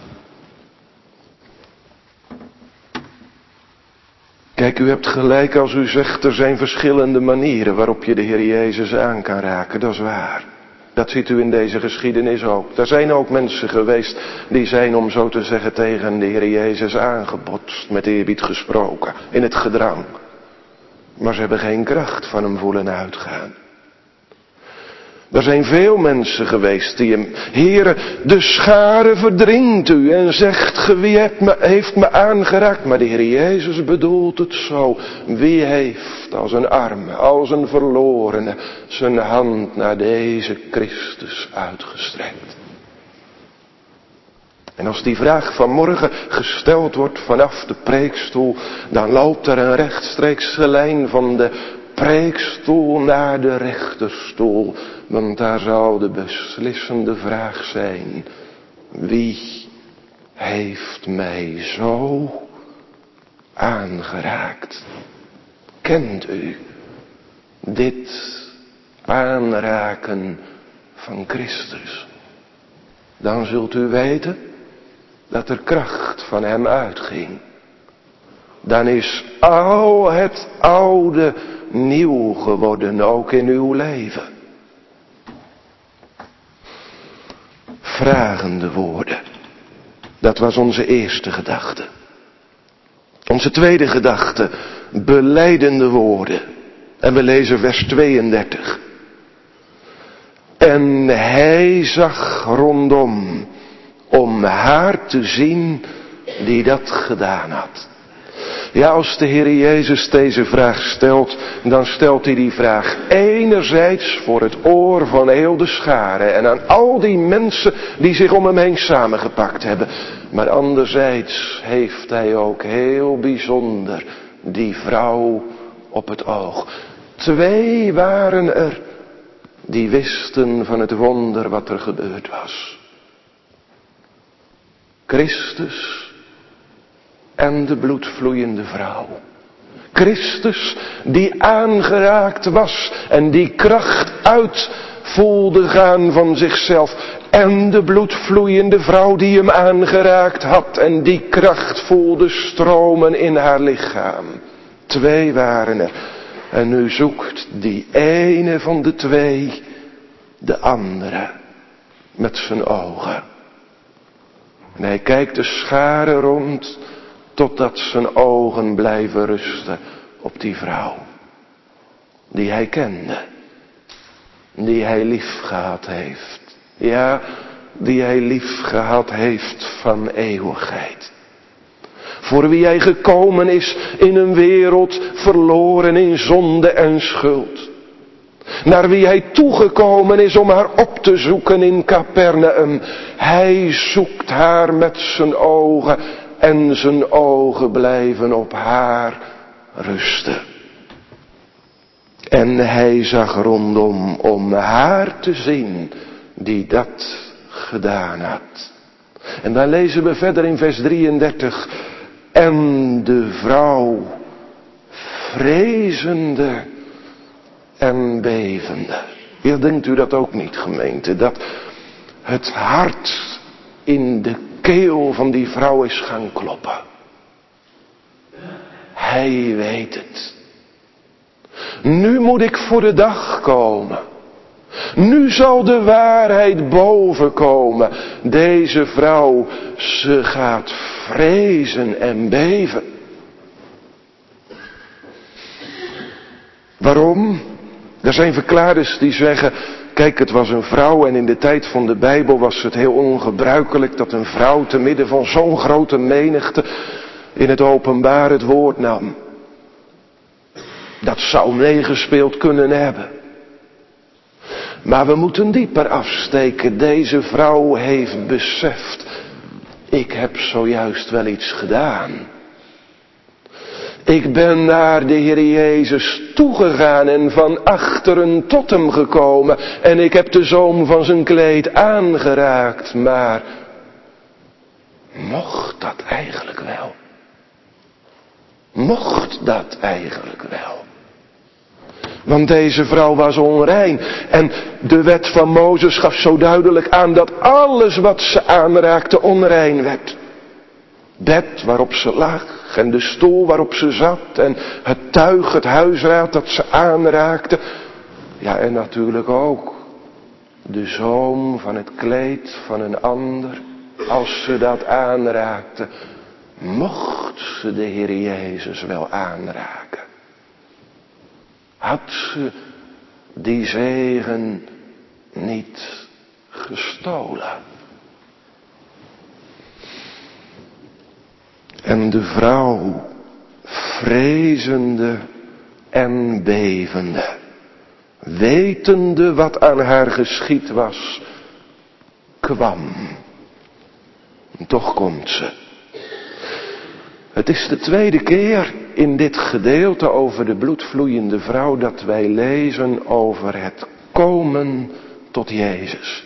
Kijk, u hebt gelijk als u zegt, er zijn verschillende manieren waarop je de Heer Jezus aan kan raken. Dat is waar. Dat ziet u in deze geschiedenis ook. Er zijn ook mensen geweest die zijn, om zo te zeggen, tegen de Heer Jezus aangebotst, met eerbied gesproken, in het gedrang. Maar ze hebben geen kracht van hem voelen uitgaan. Er zijn veel mensen geweest die hem, Heere, de schare verdringt u en zegt, wie heeft me aangeraakt? Maar de Heer Jezus bedoelt het zo. Wie heeft als een arme, als een verlorene, zijn hand naar deze Christus uitgestrekt? En als die vraag vanmorgen gesteld wordt vanaf de preekstoel, dan loopt er een rechtstreekse lijn van de preekstoel naar de rechterstoel. Want daar zal de beslissende vraag zijn. Wie heeft mij zo aangeraakt? Kent u dit aanraken van Christus? Dan zult u weten dat er kracht van hem uitging. Dan is al het oude nieuw geworden, ook in uw leven. Vragende woorden. Dat was onze eerste gedachte. Onze tweede gedachte. Belijdende woorden. En we lezen vers 32. En hij zag rondom om haar te zien die dat gedaan had. Ja, als de Heer Jezus deze vraag stelt, dan stelt hij die vraag enerzijds voor het oor van heel de schare en aan al die mensen die zich om hem heen samengepakt hebben. Maar anderzijds heeft hij ook heel bijzonder die vrouw op het oog. 2 waren er die wisten van het wonder wat er gebeurd was. Christus en de bloedvloeiende vrouw. Christus die aangeraakt was en die kracht uit voelde gaan van zichzelf. En de bloedvloeiende vrouw die hem aangeraakt had en die kracht voelde stromen in haar lichaam. 2 waren er. En nu zoekt die ene van de 2 de andere met zijn ogen. En hij kijkt de schare rond totdat zijn ogen blijven rusten op die vrouw. Die hij kende. Die hij lief gehad heeft. Ja, die hij lief gehad heeft van eeuwigheid. Voor wie hij gekomen is in een wereld verloren in zonde en schuld. Naar wie hij toegekomen is om haar op te zoeken in Capernaum. Hij zoekt haar met zijn ogen en zijn ogen blijven op haar rusten. En hij zag rondom om haar te zien die dat gedaan had. En dan lezen we verder in vers 33. En de vrouw, vrezende en bevende. Ja, denkt u dat ook niet, gemeente? Dat het hart in de keel van die vrouw is gaan kloppen. Hij weet het. Nu moet ik voor de dag komen. Nu zal de waarheid bovenkomen. Deze vrouw, ze gaat vrezen en beven. Waarom? Er zijn verklaarders die zeggen, kijk, het was een vrouw en in de tijd van de Bijbel was het heel ongebruikelijk dat een vrouw te midden van zo'n grote menigte in het openbaar het woord nam. Dat zou meegespeeld kunnen hebben. Maar we moeten dieper afsteken. Deze vrouw heeft beseft, ik heb zojuist wel iets gedaan. Ik ben naar de Heer Jezus toegegaan en van achteren tot hem gekomen. En ik heb de zoom van zijn kleed aangeraakt. Maar mocht dat eigenlijk wel? Mocht dat eigenlijk wel? Want deze vrouw was onrein. En de wet van Mozes gaf zo duidelijk aan dat alles wat ze aanraakte onrein werd. Bed waarop ze lag en de stoel waarop ze zat en het tuig, het huisraad dat ze aanraakte. Ja, en natuurlijk ook de zoom van het kleed van een ander. Als ze dat aanraakte, mocht ze de Heer Jezus wel aanraken. Had ze die zegen niet gestolen? En de vrouw, vrezende en bevende, wetende wat aan haar geschied was, kwam. En toch komt ze. Het is de tweede keer in dit gedeelte over de bloedvloeiende vrouw dat wij lezen over het komen tot Jezus.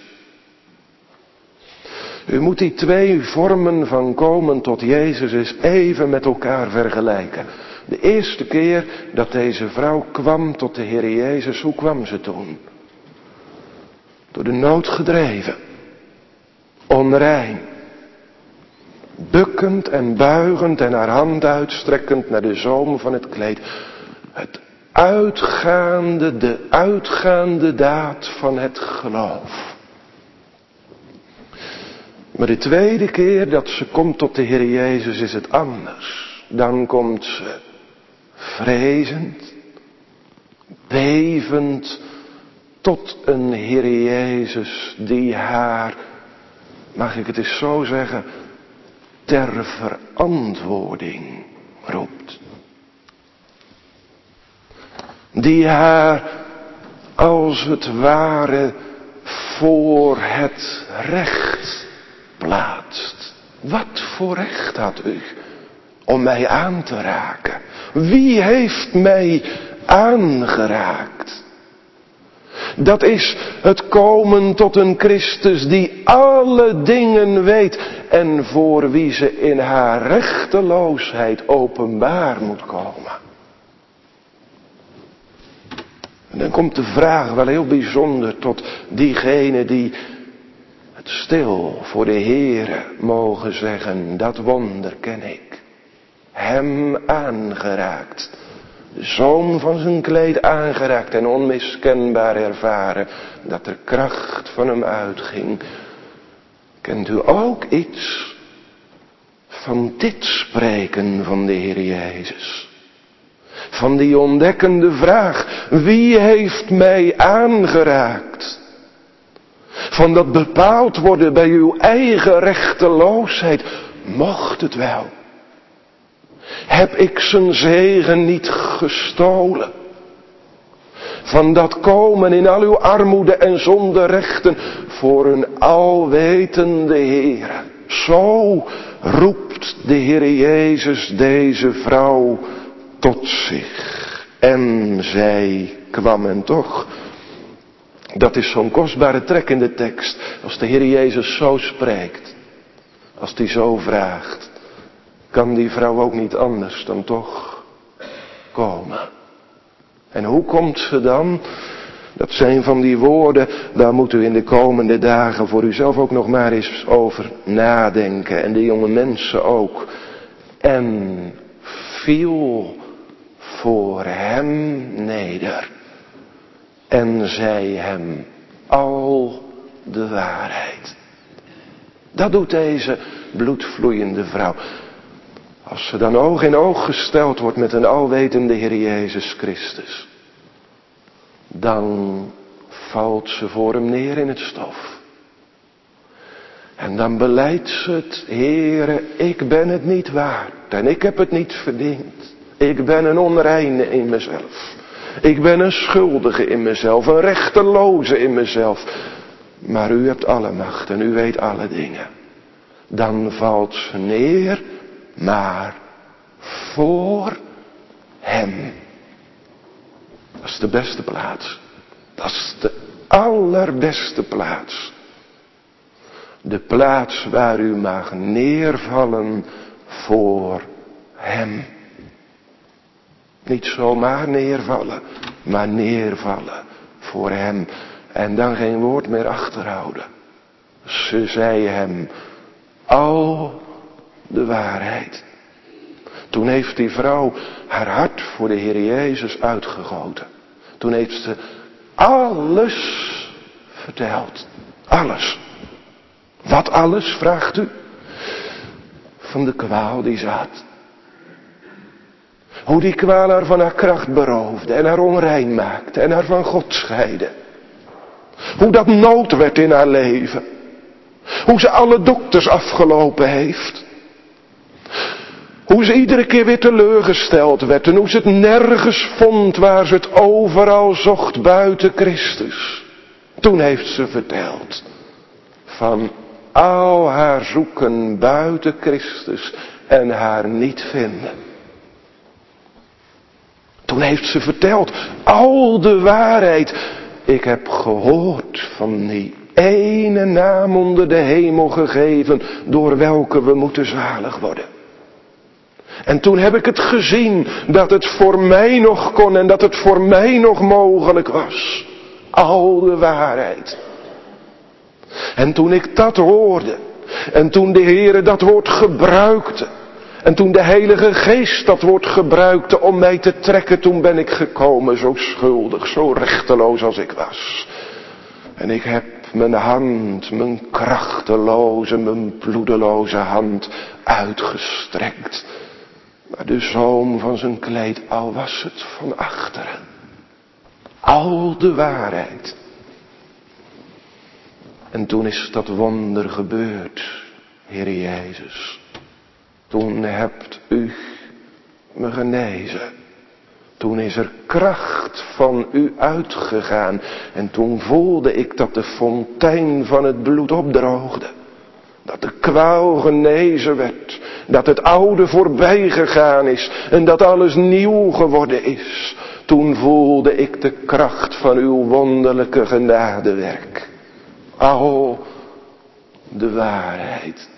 U moet die twee vormen van komen tot Jezus eens even met elkaar vergelijken. De eerste keer dat deze vrouw kwam tot de Heer Jezus, hoe kwam ze toen? Door de nood gedreven. Onrein. Bukkend en buigend en haar hand uitstrekkend naar de zoom van het kleed. De uitgaande daad van het geloof. Maar de tweede keer dat ze komt tot de Heer Jezus is het anders. Dan komt ze vrezend, bevend tot een Heer Jezus die haar, mag ik het eens zo zeggen, ter verantwoording roept. Die haar als het ware voor het recht plaatst. Wat voor recht had u om mij aan te raken? Wie heeft mij aangeraakt? Dat is het komen tot een Christus die alle dingen weet en voor wie ze in haar rechteloosheid openbaar moet komen. En dan komt de vraag wel heel bijzonder tot diegenen die het stil voor de Heere mogen zeggen, dat wonder ken ik. Hem aangeraakt. De zoom van zijn kleed aangeraakt en onmiskenbaar ervaren dat er kracht van hem uitging. Kent u ook iets van dit spreken van de Heer Jezus? Van die ontdekkende vraag, wie heeft mij aangeraakt? Van dat bepaald worden bij uw eigen rechteloosheid, mocht het wel. Heb ik zijn zegen niet gestolen? Van dat komen in al uw armoede en zonder rechten voor een alwetende Heer. Zo roept de Heer Jezus deze vrouw tot zich. En zij kwam en toch. Dat is zo'n kostbare trek in de tekst. Als de Heer Jezus zo spreekt. Als hij zo vraagt. Kan die vrouw ook niet anders dan toch komen. En hoe komt ze dan? Dat zijn van die woorden, daar moet u in de komende dagen voor uzelf ook nog maar eens over nadenken. En de jonge mensen ook. En viel voor hem neder. En zei hem al de waarheid. Dat doet deze bloedvloeiende vrouw. Als ze dan oog in oog gesteld wordt met een alwetende Heer Jezus Christus. Dan valt ze voor hem neer in het stof. En dan belijdt ze het: Heere, ik ben het niet waard en ik heb het niet verdiend. Ik ben een onreine in mezelf. Ik ben een schuldige in mezelf, een rechteloze in mezelf. Maar u hebt alle macht en u weet alle dingen. Dan valt ze neer, maar voor hem. Dat is de beste plaats. Dat is de allerbeste plaats. De plaats waar u mag neervallen voor hem. Niet zomaar neervallen, maar neervallen voor hem. En dan geen woord meer achterhouden. Ze zei hem al de waarheid. Toen heeft die vrouw haar hart voor de Heer Jezus uitgegoten. Toen heeft ze alles verteld. Alles. Wat alles, vraagt u? Van de kwaal die ze had. Hoe die kwaal haar van haar kracht beroofde en haar onrein maakte en haar van God scheidde. Hoe dat nood werd in haar leven. Hoe ze alle dokters afgelopen heeft. Hoe ze iedere keer weer teleurgesteld werd en hoe ze het nergens vond waar ze het overal zocht buiten Christus. Toen heeft ze verteld van al haar zoeken buiten Christus en haar niet vinden. Toen heeft ze verteld al de waarheid. Ik heb gehoord van die ene naam onder de hemel gegeven door welke we moeten zalig worden. En toen heb ik het gezien dat het voor mij nog kon en dat het voor mij nog mogelijk was. Al de waarheid. En toen ik dat hoorde en toen de Heere dat woord gebruikte en toen de Heilige Geest dat woord gebruikte om mij te trekken, toen ben ik gekomen zo schuldig, zo rechteloos als ik was. En ik heb mijn hand, mijn krachteloze, mijn bloedeloze hand uitgestrekt. Maar de zoom van zijn kleed, al was het van achteren. Al de waarheid. En toen is dat wonder gebeurd, Heer Jezus. Toen hebt u me genezen. Toen is er kracht van u uitgegaan. En toen voelde ik dat de fontein van het bloed opdroogde. Dat de kwaal genezen werd. Dat het oude voorbij gegaan is. En dat alles nieuw geworden is. Toen voelde ik de kracht van uw wonderlijke genadewerk. Al de waarheid.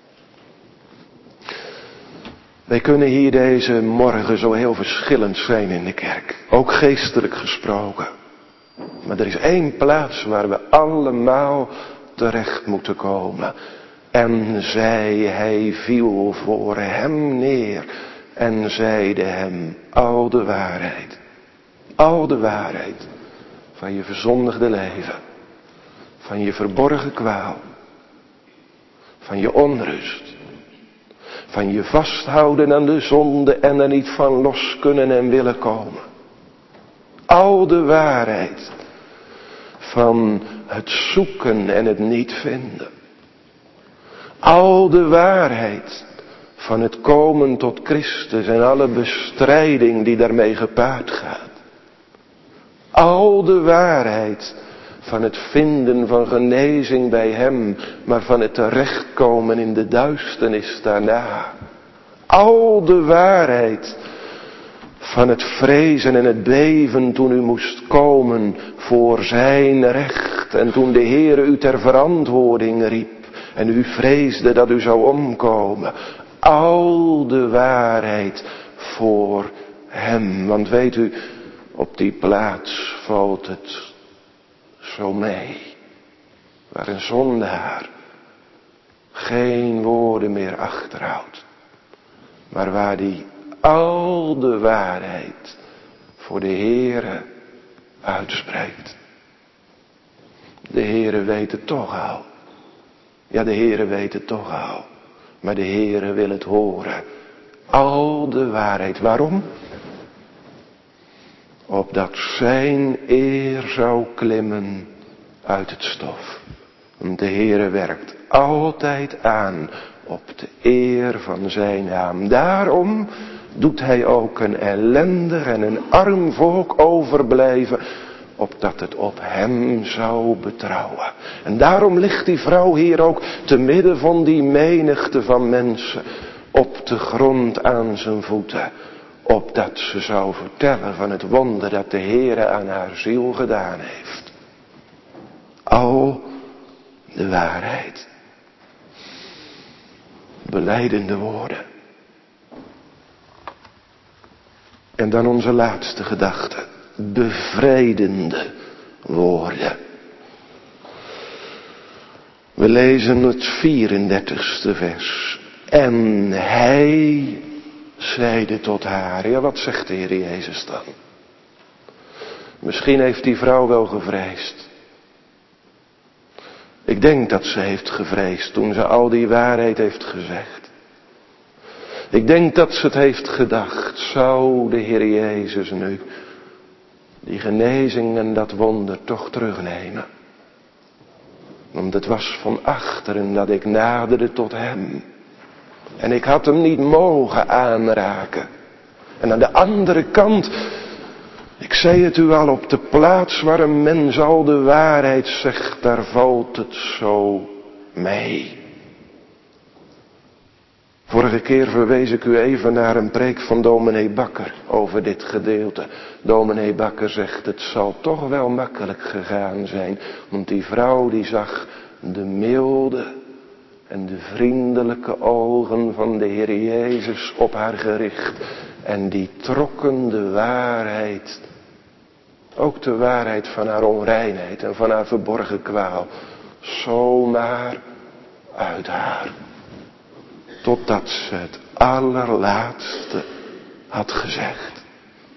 Wij kunnen hier deze morgen zo heel verschillend zijn in de kerk. Ook geestelijk gesproken. Maar er is één plaats waar we allemaal terecht moeten komen. En hij viel voor hem neer en zeide hem al de waarheid. Al de waarheid van je verzondigde leven. Van je verborgen kwaal. Van je onrust. Van je vasthouden aan de zonde en er niet van los kunnen en willen komen. Al de waarheid van het zoeken en het niet vinden. Al de waarheid van het komen tot Christus en alle bestrijding die daarmee gepaard gaat. Al de waarheid van het vinden van genezing bij hem, maar van het terechtkomen in de duisternis daarna. Al de waarheid van het vrezen en het beven toen u moest komen voor zijn recht. En toen de Heere u ter verantwoording riep en u vreesde dat u zou omkomen. Al de waarheid voor hem. Want weet u, op die plaats valt het zo mee. Waar een zondaar geen woorden meer achterhoudt. Maar waar die al de waarheid voor de Heere uitspreekt. De Heere weet het toch al. Ja, de Heere weet het toch al. Maar de Heere wil het horen. Al de waarheid. Waarom? Opdat zijn eer zou klimmen uit het stof. Want de Heere werkt altijd aan op de eer van zijn naam. Daarom doet hij ook een ellendig en een arm volk overblijven, opdat het op hem zou betrouwen. En daarom ligt die vrouw hier ook te midden van die menigte van mensen op de grond aan zijn voeten, opdat ze zou vertellen van het wonder dat de Heere aan haar ziel gedaan heeft. Al de waarheid. Belijdende woorden. En dan onze laatste gedachte. Bevrijdende woorden. We lezen het 34ste vers. En hij zeide tot haar. Ja, wat zegt de Heer Jezus dan? Misschien heeft die vrouw wel gevreesd. Ik denk dat ze heeft gevreesd toen ze al die waarheid heeft gezegd. Ik denk dat ze het heeft gedacht. Zou de Heer Jezus nu die genezing en dat wonder toch terugnemen? Want het was van achteren dat ik naderde tot hem. En ik had hem niet mogen aanraken. En aan de andere kant, ik zei het u al, op de plaats waar een mens al de waarheid zegt, daar valt het zo mee. Vorige keer verwees ik u even naar een preek van dominee Bakker over dit gedeelte. Dominee Bakker zegt, het zal toch wel makkelijk gegaan zijn. Want die vrouw die zag de milde en de vriendelijke ogen van de Heer Jezus op haar gericht. En die trokken de waarheid, ook de waarheid van haar onreinheid en van haar verborgen kwaal, zomaar uit haar. Totdat ze het allerlaatste had gezegd.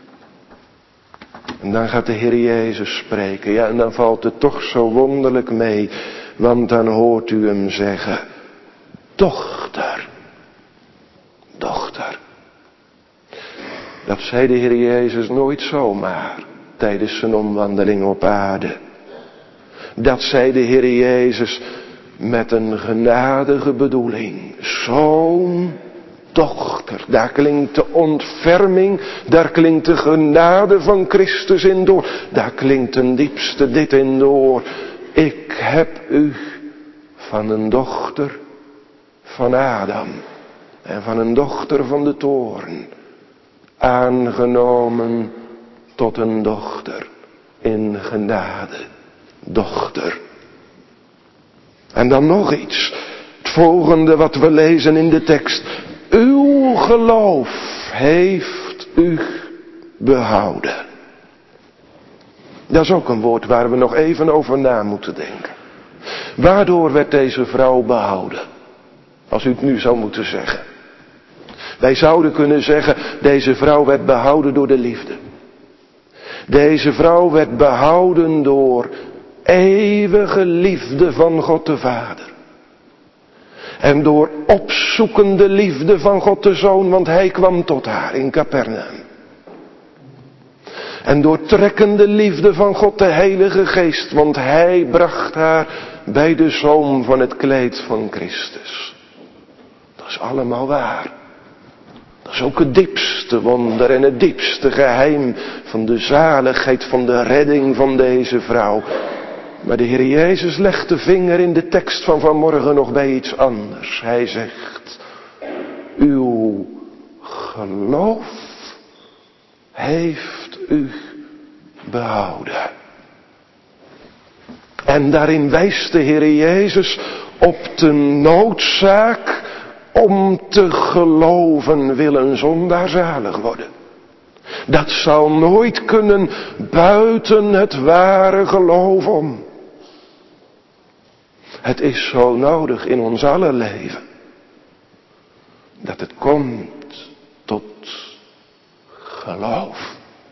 En dan gaat de Heer Jezus spreken. Ja, en dan valt het toch zo wonderlijk mee. Want dan hoort u hem zeggen. Dochter. Dochter. Dat zei de Heer Jezus nooit zomaar. Tijdens zijn omwandeling op aarde. Dat zei de Heer Jezus met een genadige bedoeling. Zoon, dochter. Daar klinkt de ontferming. Daar klinkt de genade van Christus in door. Daar klinkt ten diepste dit in door. Ik heb u van een dochter van Adam. En van een dochter van de toorn. Aangenomen tot een dochter. In genade. Dochter. En dan nog iets. Het volgende wat we lezen in de tekst. Uw geloof heeft u behouden. Dat is ook een woord waar we nog even over na moeten denken. Waardoor werd deze vrouw behouden? Als u het nu zou moeten zeggen. Wij zouden kunnen zeggen, deze vrouw werd behouden door de liefde. Deze vrouw werd behouden door eeuwige liefde van God de Vader. En door opzoekende liefde van God de Zoon, want hij kwam tot haar in Capernaum. En door trekkende liefde van God de Heilige Geest, want hij bracht haar bij de zoom van het kleed van Christus. Dat is allemaal waar. Dat is ook het diepste wonder en het diepste geheim van de zaligheid, van de redding van deze vrouw. Maar de Heer Jezus legt de vinger in de tekst van vanmorgen nog bij iets anders. Hij zegt, uw geloof heeft u behouden. En daarin wijst de Heer Jezus op de noodzaak om te geloven wil een zondaar zalig worden. Dat zal nooit kunnen buiten het ware geloof om. Het is zo nodig in ons aller leven. Dat het komt tot geloof.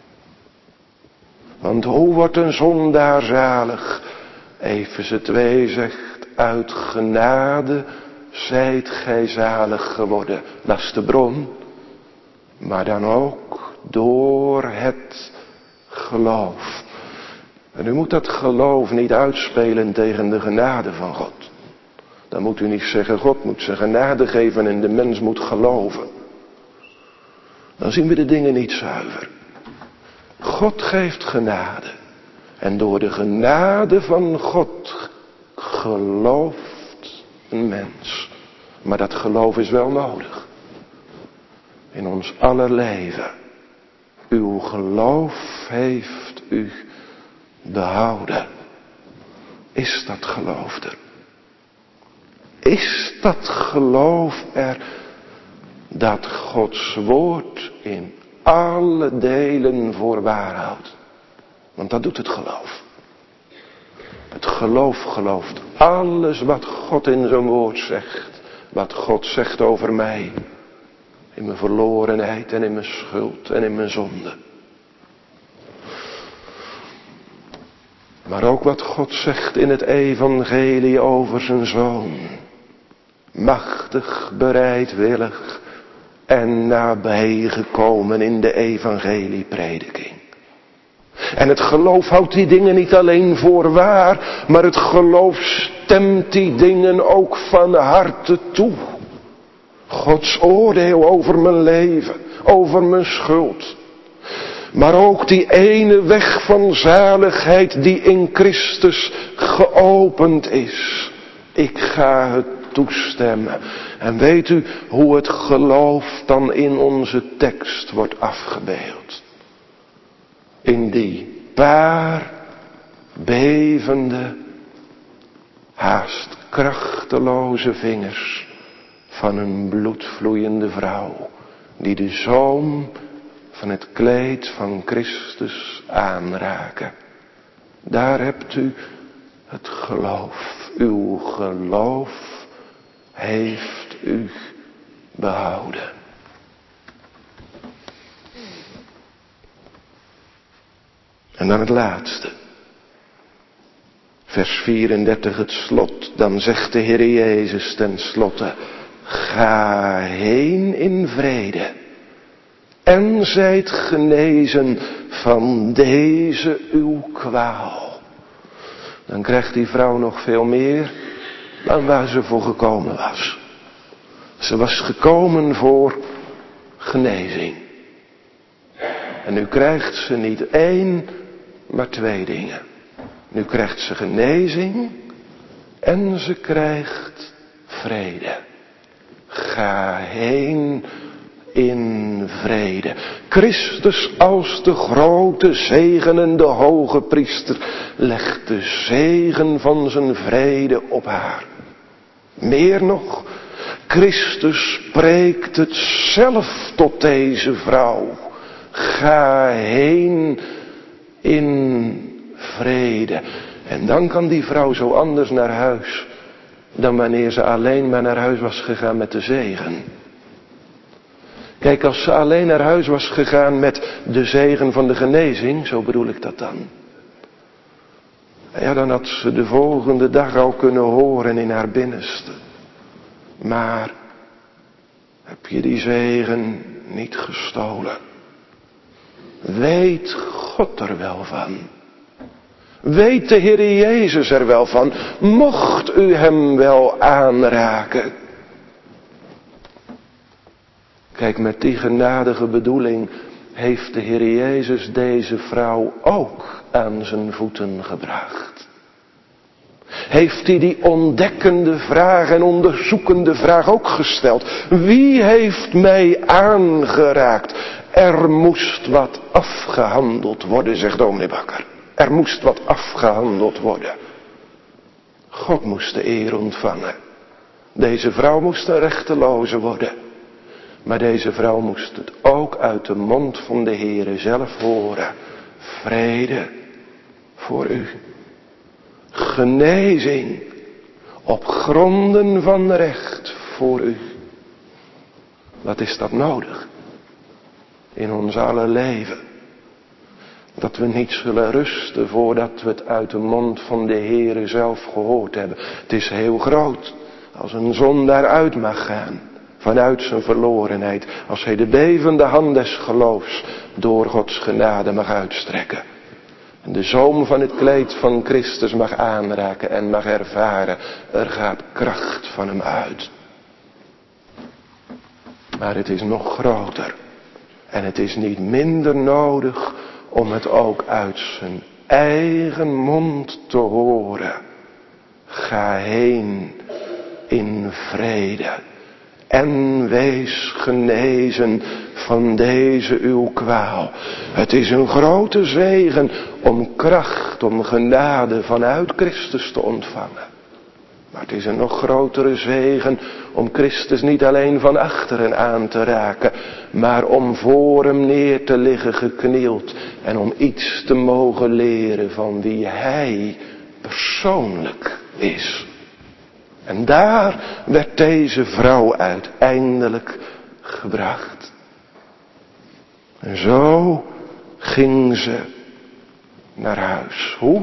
Want hoe wordt een zondaar zalig? Efeze 2 zegt, uit genade zijt gij zalig geworden. Dat is de bron. Maar dan ook door het geloof. En u moet dat geloof niet uitspelen tegen de genade van God. Dan moet u niet zeggen, God moet zijn genade geven en de mens moet geloven. Dan zien we de dingen niet zuiver. God geeft genade. En door de genade van God gelooft een mens. Maar dat geloof is wel nodig. In ons aller leven. Uw geloof heeft u behouden. Is dat geloof er? Is dat geloof er dat Gods woord in alle delen voorwaar houdt? Want dat doet het geloof. Het geloof gelooft alles wat God in zijn woord zegt. Wat God zegt over mij. In mijn verlorenheid en in mijn schuld en in mijn zonde. Maar ook wat God zegt in het evangelie over zijn zoon. Machtig, bereidwillig en nabijgekomen in de evangelieprediking. En het geloof houdt die dingen niet alleen voor waar, maar het geloof stemt die dingen ook van harte toe. Gods oordeel over mijn leven, over mijn schuld. Maar ook die ene weg van zaligheid die in Christus geopend is. Ik ga het toestemmen. En weet u hoe het geloof dan in onze tekst wordt afgebeeld? In die paar bevende, haast krachteloze vingers van een bloedvloeiende vrouw. Die de zoom van het kleed van Christus aanraken. Daar hebt u het geloof. Uw geloof heeft u behouden. En dan het laatste. Vers 34 het slot. Dan zegt de Heer Jezus ten slotte. Ga heen in vrede. En zijt genezen van deze uw kwaal. Dan krijgt die vrouw nog veel meer dan waar ze voor gekomen was. Ze was gekomen voor genezing. En nu krijgt ze niet 1, maar 2 dingen. Nu krijgt ze genezing en ze krijgt vrede. Ga heen in vrede. Christus als de grote zegenende hoge priester legt de zegen van zijn vrede op haar. Meer nog, Christus spreekt het zelf tot deze vrouw. Ga heen in vrede. En dan kan die vrouw zo anders naar huis dan wanneer ze alleen maar naar huis was gegaan met de zegen. Kijk, als ze alleen naar huis was gegaan met de zegen van de genezing, zo bedoel ik dat dan. Ja, dan had ze de volgende dag al kunnen horen in haar binnenste. Maar heb je die zegen niet gestolen? Weet God er wel van? Weet de Heer Jezus er wel van? Mocht u hem wel aanraken? Kijk, met die genadige bedoeling heeft de Heer Jezus deze vrouw ook aan zijn voeten gebracht. Heeft hij die ontdekkende vraag en onderzoekende vraag ook gesteld. Wie heeft mij aangeraakt? Er moest wat afgehandeld worden, zegt dominee Bakker. Er moest wat afgehandeld worden. God moest de eer ontvangen. Deze vrouw moest een rechteloze worden. Maar deze vrouw moest het ook uit de mond van de Heere zelf horen. Vrede voor u. Genezing op gronden van recht voor u. Wat is dat nodig? In ons alle leven. Dat we niet zullen rusten voordat we het uit de mond van de Heere zelf gehoord hebben. Het is heel groot als een zondaar uit mag gaan vanuit zijn verlorenheid. Als hij de bevende hand des geloofs door Gods genade mag uitstrekken. En de zoom van het kleed van Christus mag aanraken en mag ervaren. Er gaat kracht van hem uit. Maar het is nog groter. En het is niet minder nodig om het ook uit zijn eigen mond te horen. Ga heen in vrede. En wees genezen van deze uw kwaal. Het is een grote zegen om kracht, om genade vanuit Christus te ontvangen. Maar het is een nog grotere zegen om Christus niet alleen van achteren aan te raken, maar om voor hem neer te liggen geknield en om iets te mogen leren van wie hij persoonlijk is. En daar werd deze vrouw uiteindelijk gebracht. En zo ging ze naar huis. Hoe?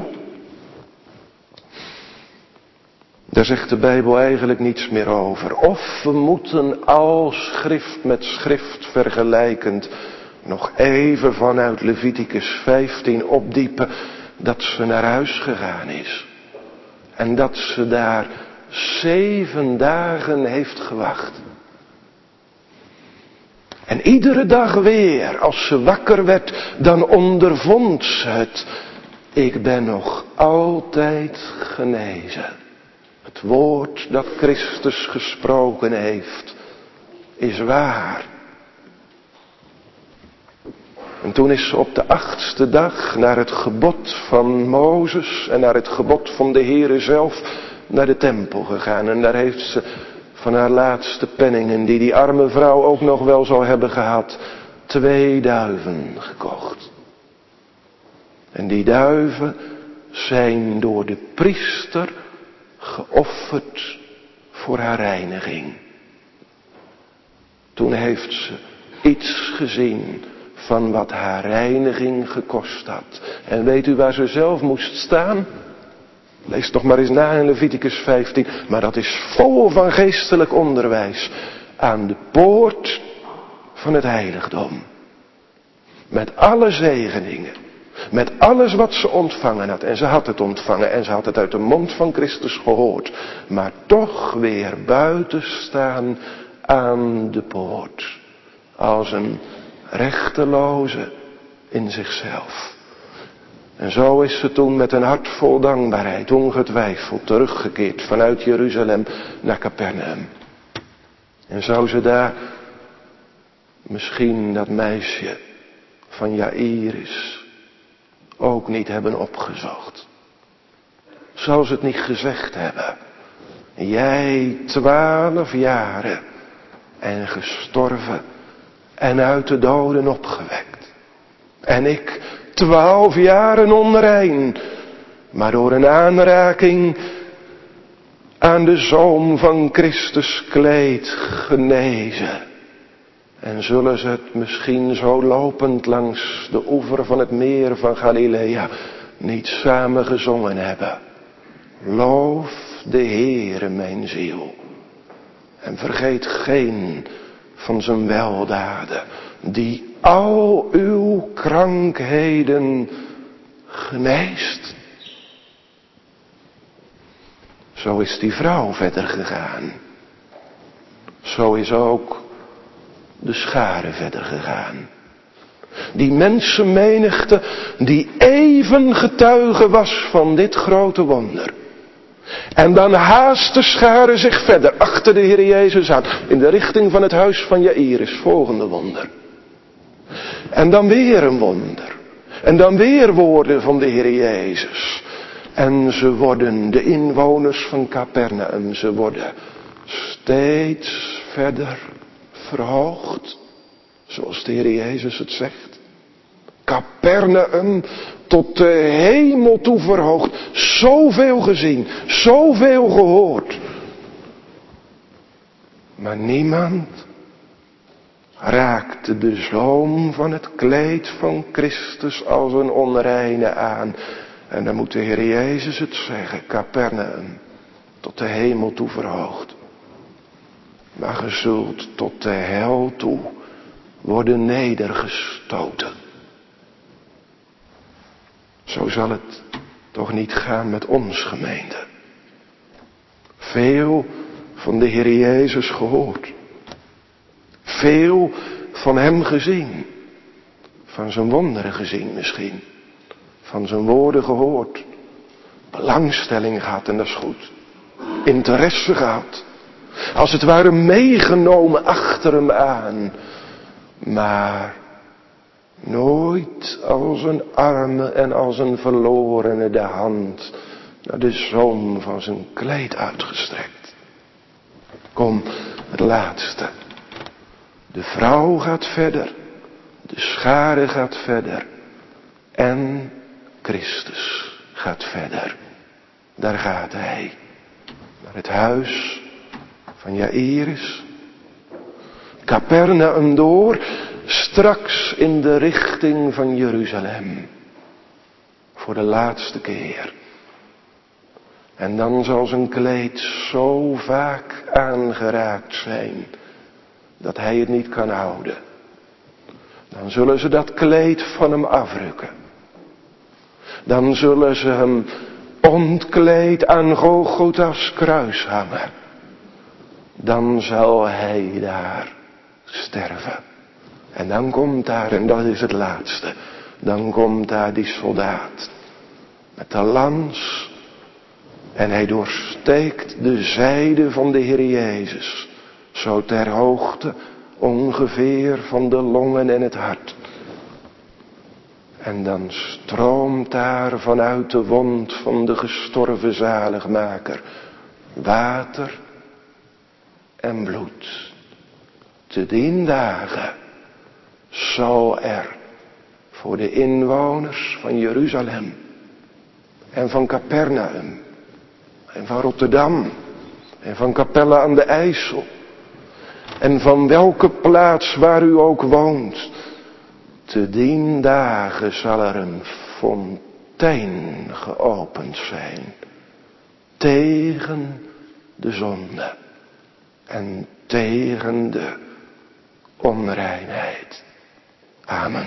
Daar zegt de Bijbel eigenlijk niets meer over. Of we moeten al schrift met schrift vergelijkend nog even vanuit Leviticus 15 opdiepen dat ze naar huis gegaan is. En dat ze daar 7 dagen heeft gewacht. En iedere dag weer, als ze wakker werd, dan ondervond ze het. Ik ben nog altijd genezen. Het woord dat Christus gesproken heeft, is waar. En toen is ze op de 8e dag naar het gebod van Mozes en naar het gebod van de Heere zelf naar de tempel gegaan. En daar heeft ze van haar laatste penningen, die arme vrouw ook nog wel zou hebben gehad, 2 duiven gekocht. En die duiven zijn door de priester geofferd voor haar reiniging. Toen heeft ze iets gezien van wat haar reiniging gekost had. En weet u waar ze zelf moest staan? Lees toch maar eens na in Leviticus 15. Maar dat is vol van geestelijk onderwijs. Aan de poort van het heiligdom. Met alle zegeningen. Met alles wat ze ontvangen had. En ze had het ontvangen. En ze had het uit de mond van Christus gehoord. Maar toch weer buiten staan aan de poort. Als een rechteloze in zichzelf. En zo is ze toen met een hart vol dankbaarheid ongetwijfeld teruggekeerd vanuit Jeruzalem naar Capernaum. En zou ze daar misschien dat meisje van Jaïrus ook niet hebben opgezocht. Zou ze het niet gezegd hebben. Jij 12 jaren en gestorven en uit de doden opgewekt. En ik 12 jaren onrein, maar door een aanraking aan de zoom van Christus kleed genezen. En zullen ze het misschien zo lopend langs de oever van het meer van Galilea niet samen gezongen hebben. Loof de Heere mijn ziel. En vergeet geen van zijn weldaden, die al uw krankheden geneest. Zo is die vrouw verder gegaan. Zo is ook de schare verder gegaan. Die mensenmenigte die even getuige was van dit grote wonder. En dan haast de schare zich verder achter de Heer Jezus aan. In de richting van het huis van Jaïrus. Volgende wonder. En dan weer een wonder. En dan weer woorden van de Heer Jezus. En ze worden, de inwoners van Capernaum, ze worden steeds verder verhoogd. Zoals de Heer Jezus het zegt. Capernaum tot de hemel toe verhoogd. Zoveel gezien, zoveel gehoord. Maar niemand raakte de zoom van het kleed van Christus als een onreine aan. En dan moet de Heer Jezus het zeggen. Capernaum tot de hemel toe verhoogd. Maar ge zult tot de hel toe worden nedergestoten. Zo zal het toch niet gaan met ons, gemeente. Veel van de Heer Jezus gehoord. Veel van hem gezien. Van zijn wonderen gezien misschien. Van zijn woorden gehoord. Belangstelling gehad, en dat is goed. Interesse gehad. Als het ware meegenomen achter hem aan. Maar nooit als een arme en als een verlorene de hand naar de zoom van zijn kleed uitgestrekt. Kom, het laatste. De vrouw gaat verder. De schare gaat verder. En Christus gaat verder. Daar gaat hij. Naar het huis van Jaïrus. Capernaum door. Straks in de richting van Jeruzalem. Voor de laatste keer. En dan zal zijn kleed zo vaak aangeraakt zijn. Dat hij het niet kan houden. Dan zullen ze dat kleed van hem afrukken. Dan zullen ze hem ontkleed aan Golgotha's kruis hangen. Dan zal hij daar sterven. En dan komt daar, en dat is het laatste, dan komt daar die soldaat met de lans en hij doorsteekt de zijde van de Heer Jezus, zo ter hoogte ongeveer van de longen en het hart. En dan stroomt daar vanuit de wond van de gestorven zaligmaker water en bloed. Te dien dagen zal er voor de inwoners van Jeruzalem en van Capernaum en van Rotterdam en van Capelle aan de IJssel en van welke plaats waar u ook woont, te dien dagen zal er een fontein geopend zijn tegen de zonde en tegen de onreinheid. Amen.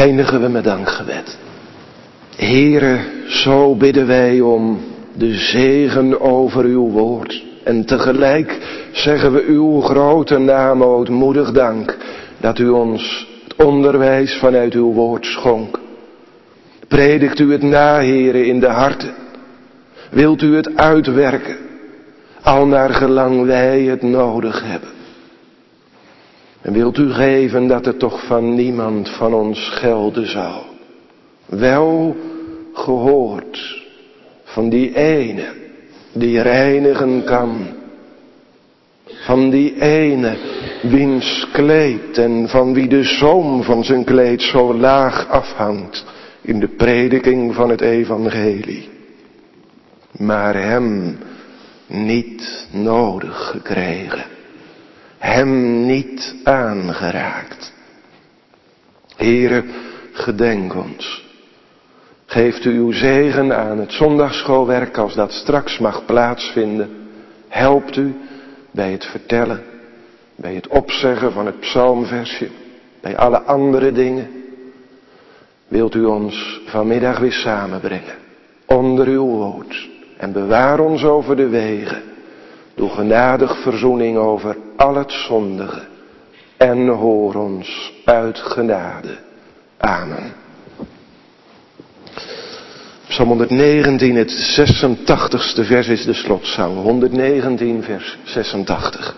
eindigen we met dankgebed. Heere, zo bidden wij om de zegen over uw woord. En tegelijk zeggen we uw grote naam ootmoedig dank dat u ons het onderwijs vanuit uw woord schonk. Predikt u het na, Heere, in de harten. Wilt u het uitwerken, al naar gelang wij het nodig hebben. En wilt u geven dat het toch van niemand van ons gelden zou. Wel gehoord van die ene die reinigen kan. Van die ene wiens kleed en van wie de zoom van zijn kleed zo laag afhangt in de prediking van het evangelie. Maar hem niet nodig gekregen. Hem niet aangeraakt. Heere, gedenk ons. Geeft u uw zegen aan het zondagsschoolwerk als dat straks mag plaatsvinden. Helpt u bij het vertellen, bij het opzeggen van het psalmversje, bij alle andere dingen. Wilt u ons vanmiddag weer samenbrengen onder uw woord en bewaar ons over de wegen. Doe genadig verzoening over al het zondige en hoor ons uit genade. Amen. Psalm 119, het 86ste vers is de slotzang. 119 vers 86.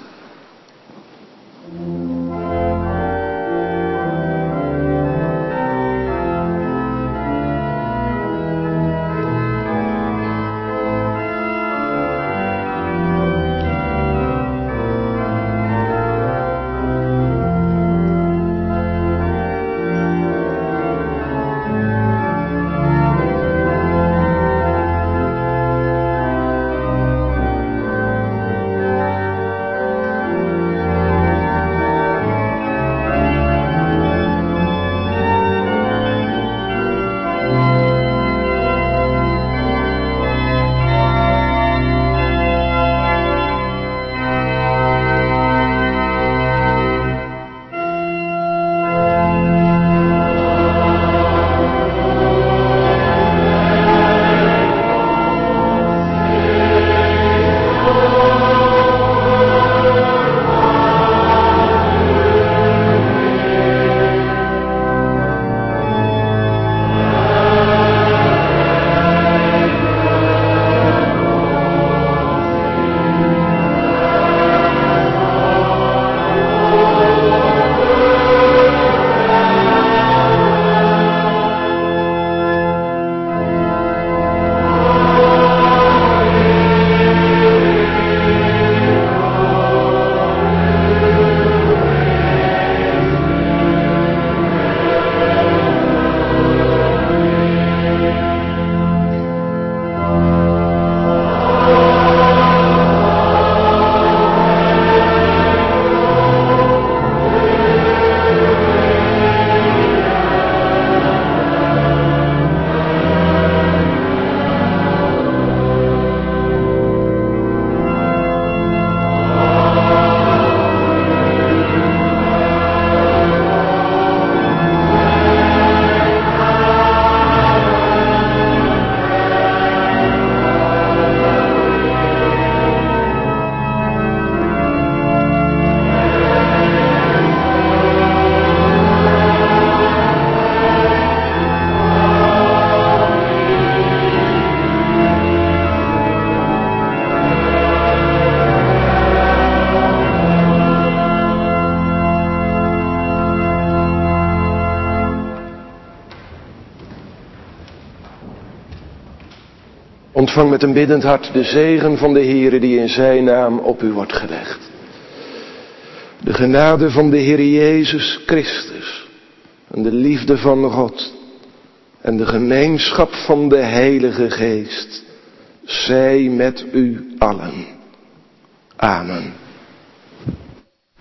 Ontvang met een biddend hart de zegen van de Heere die in zijn naam op u wordt gelegd. De genade van de Heer Jezus Christus en de liefde van God en de gemeenschap van de Heilige Geest zij met u allen. Amen.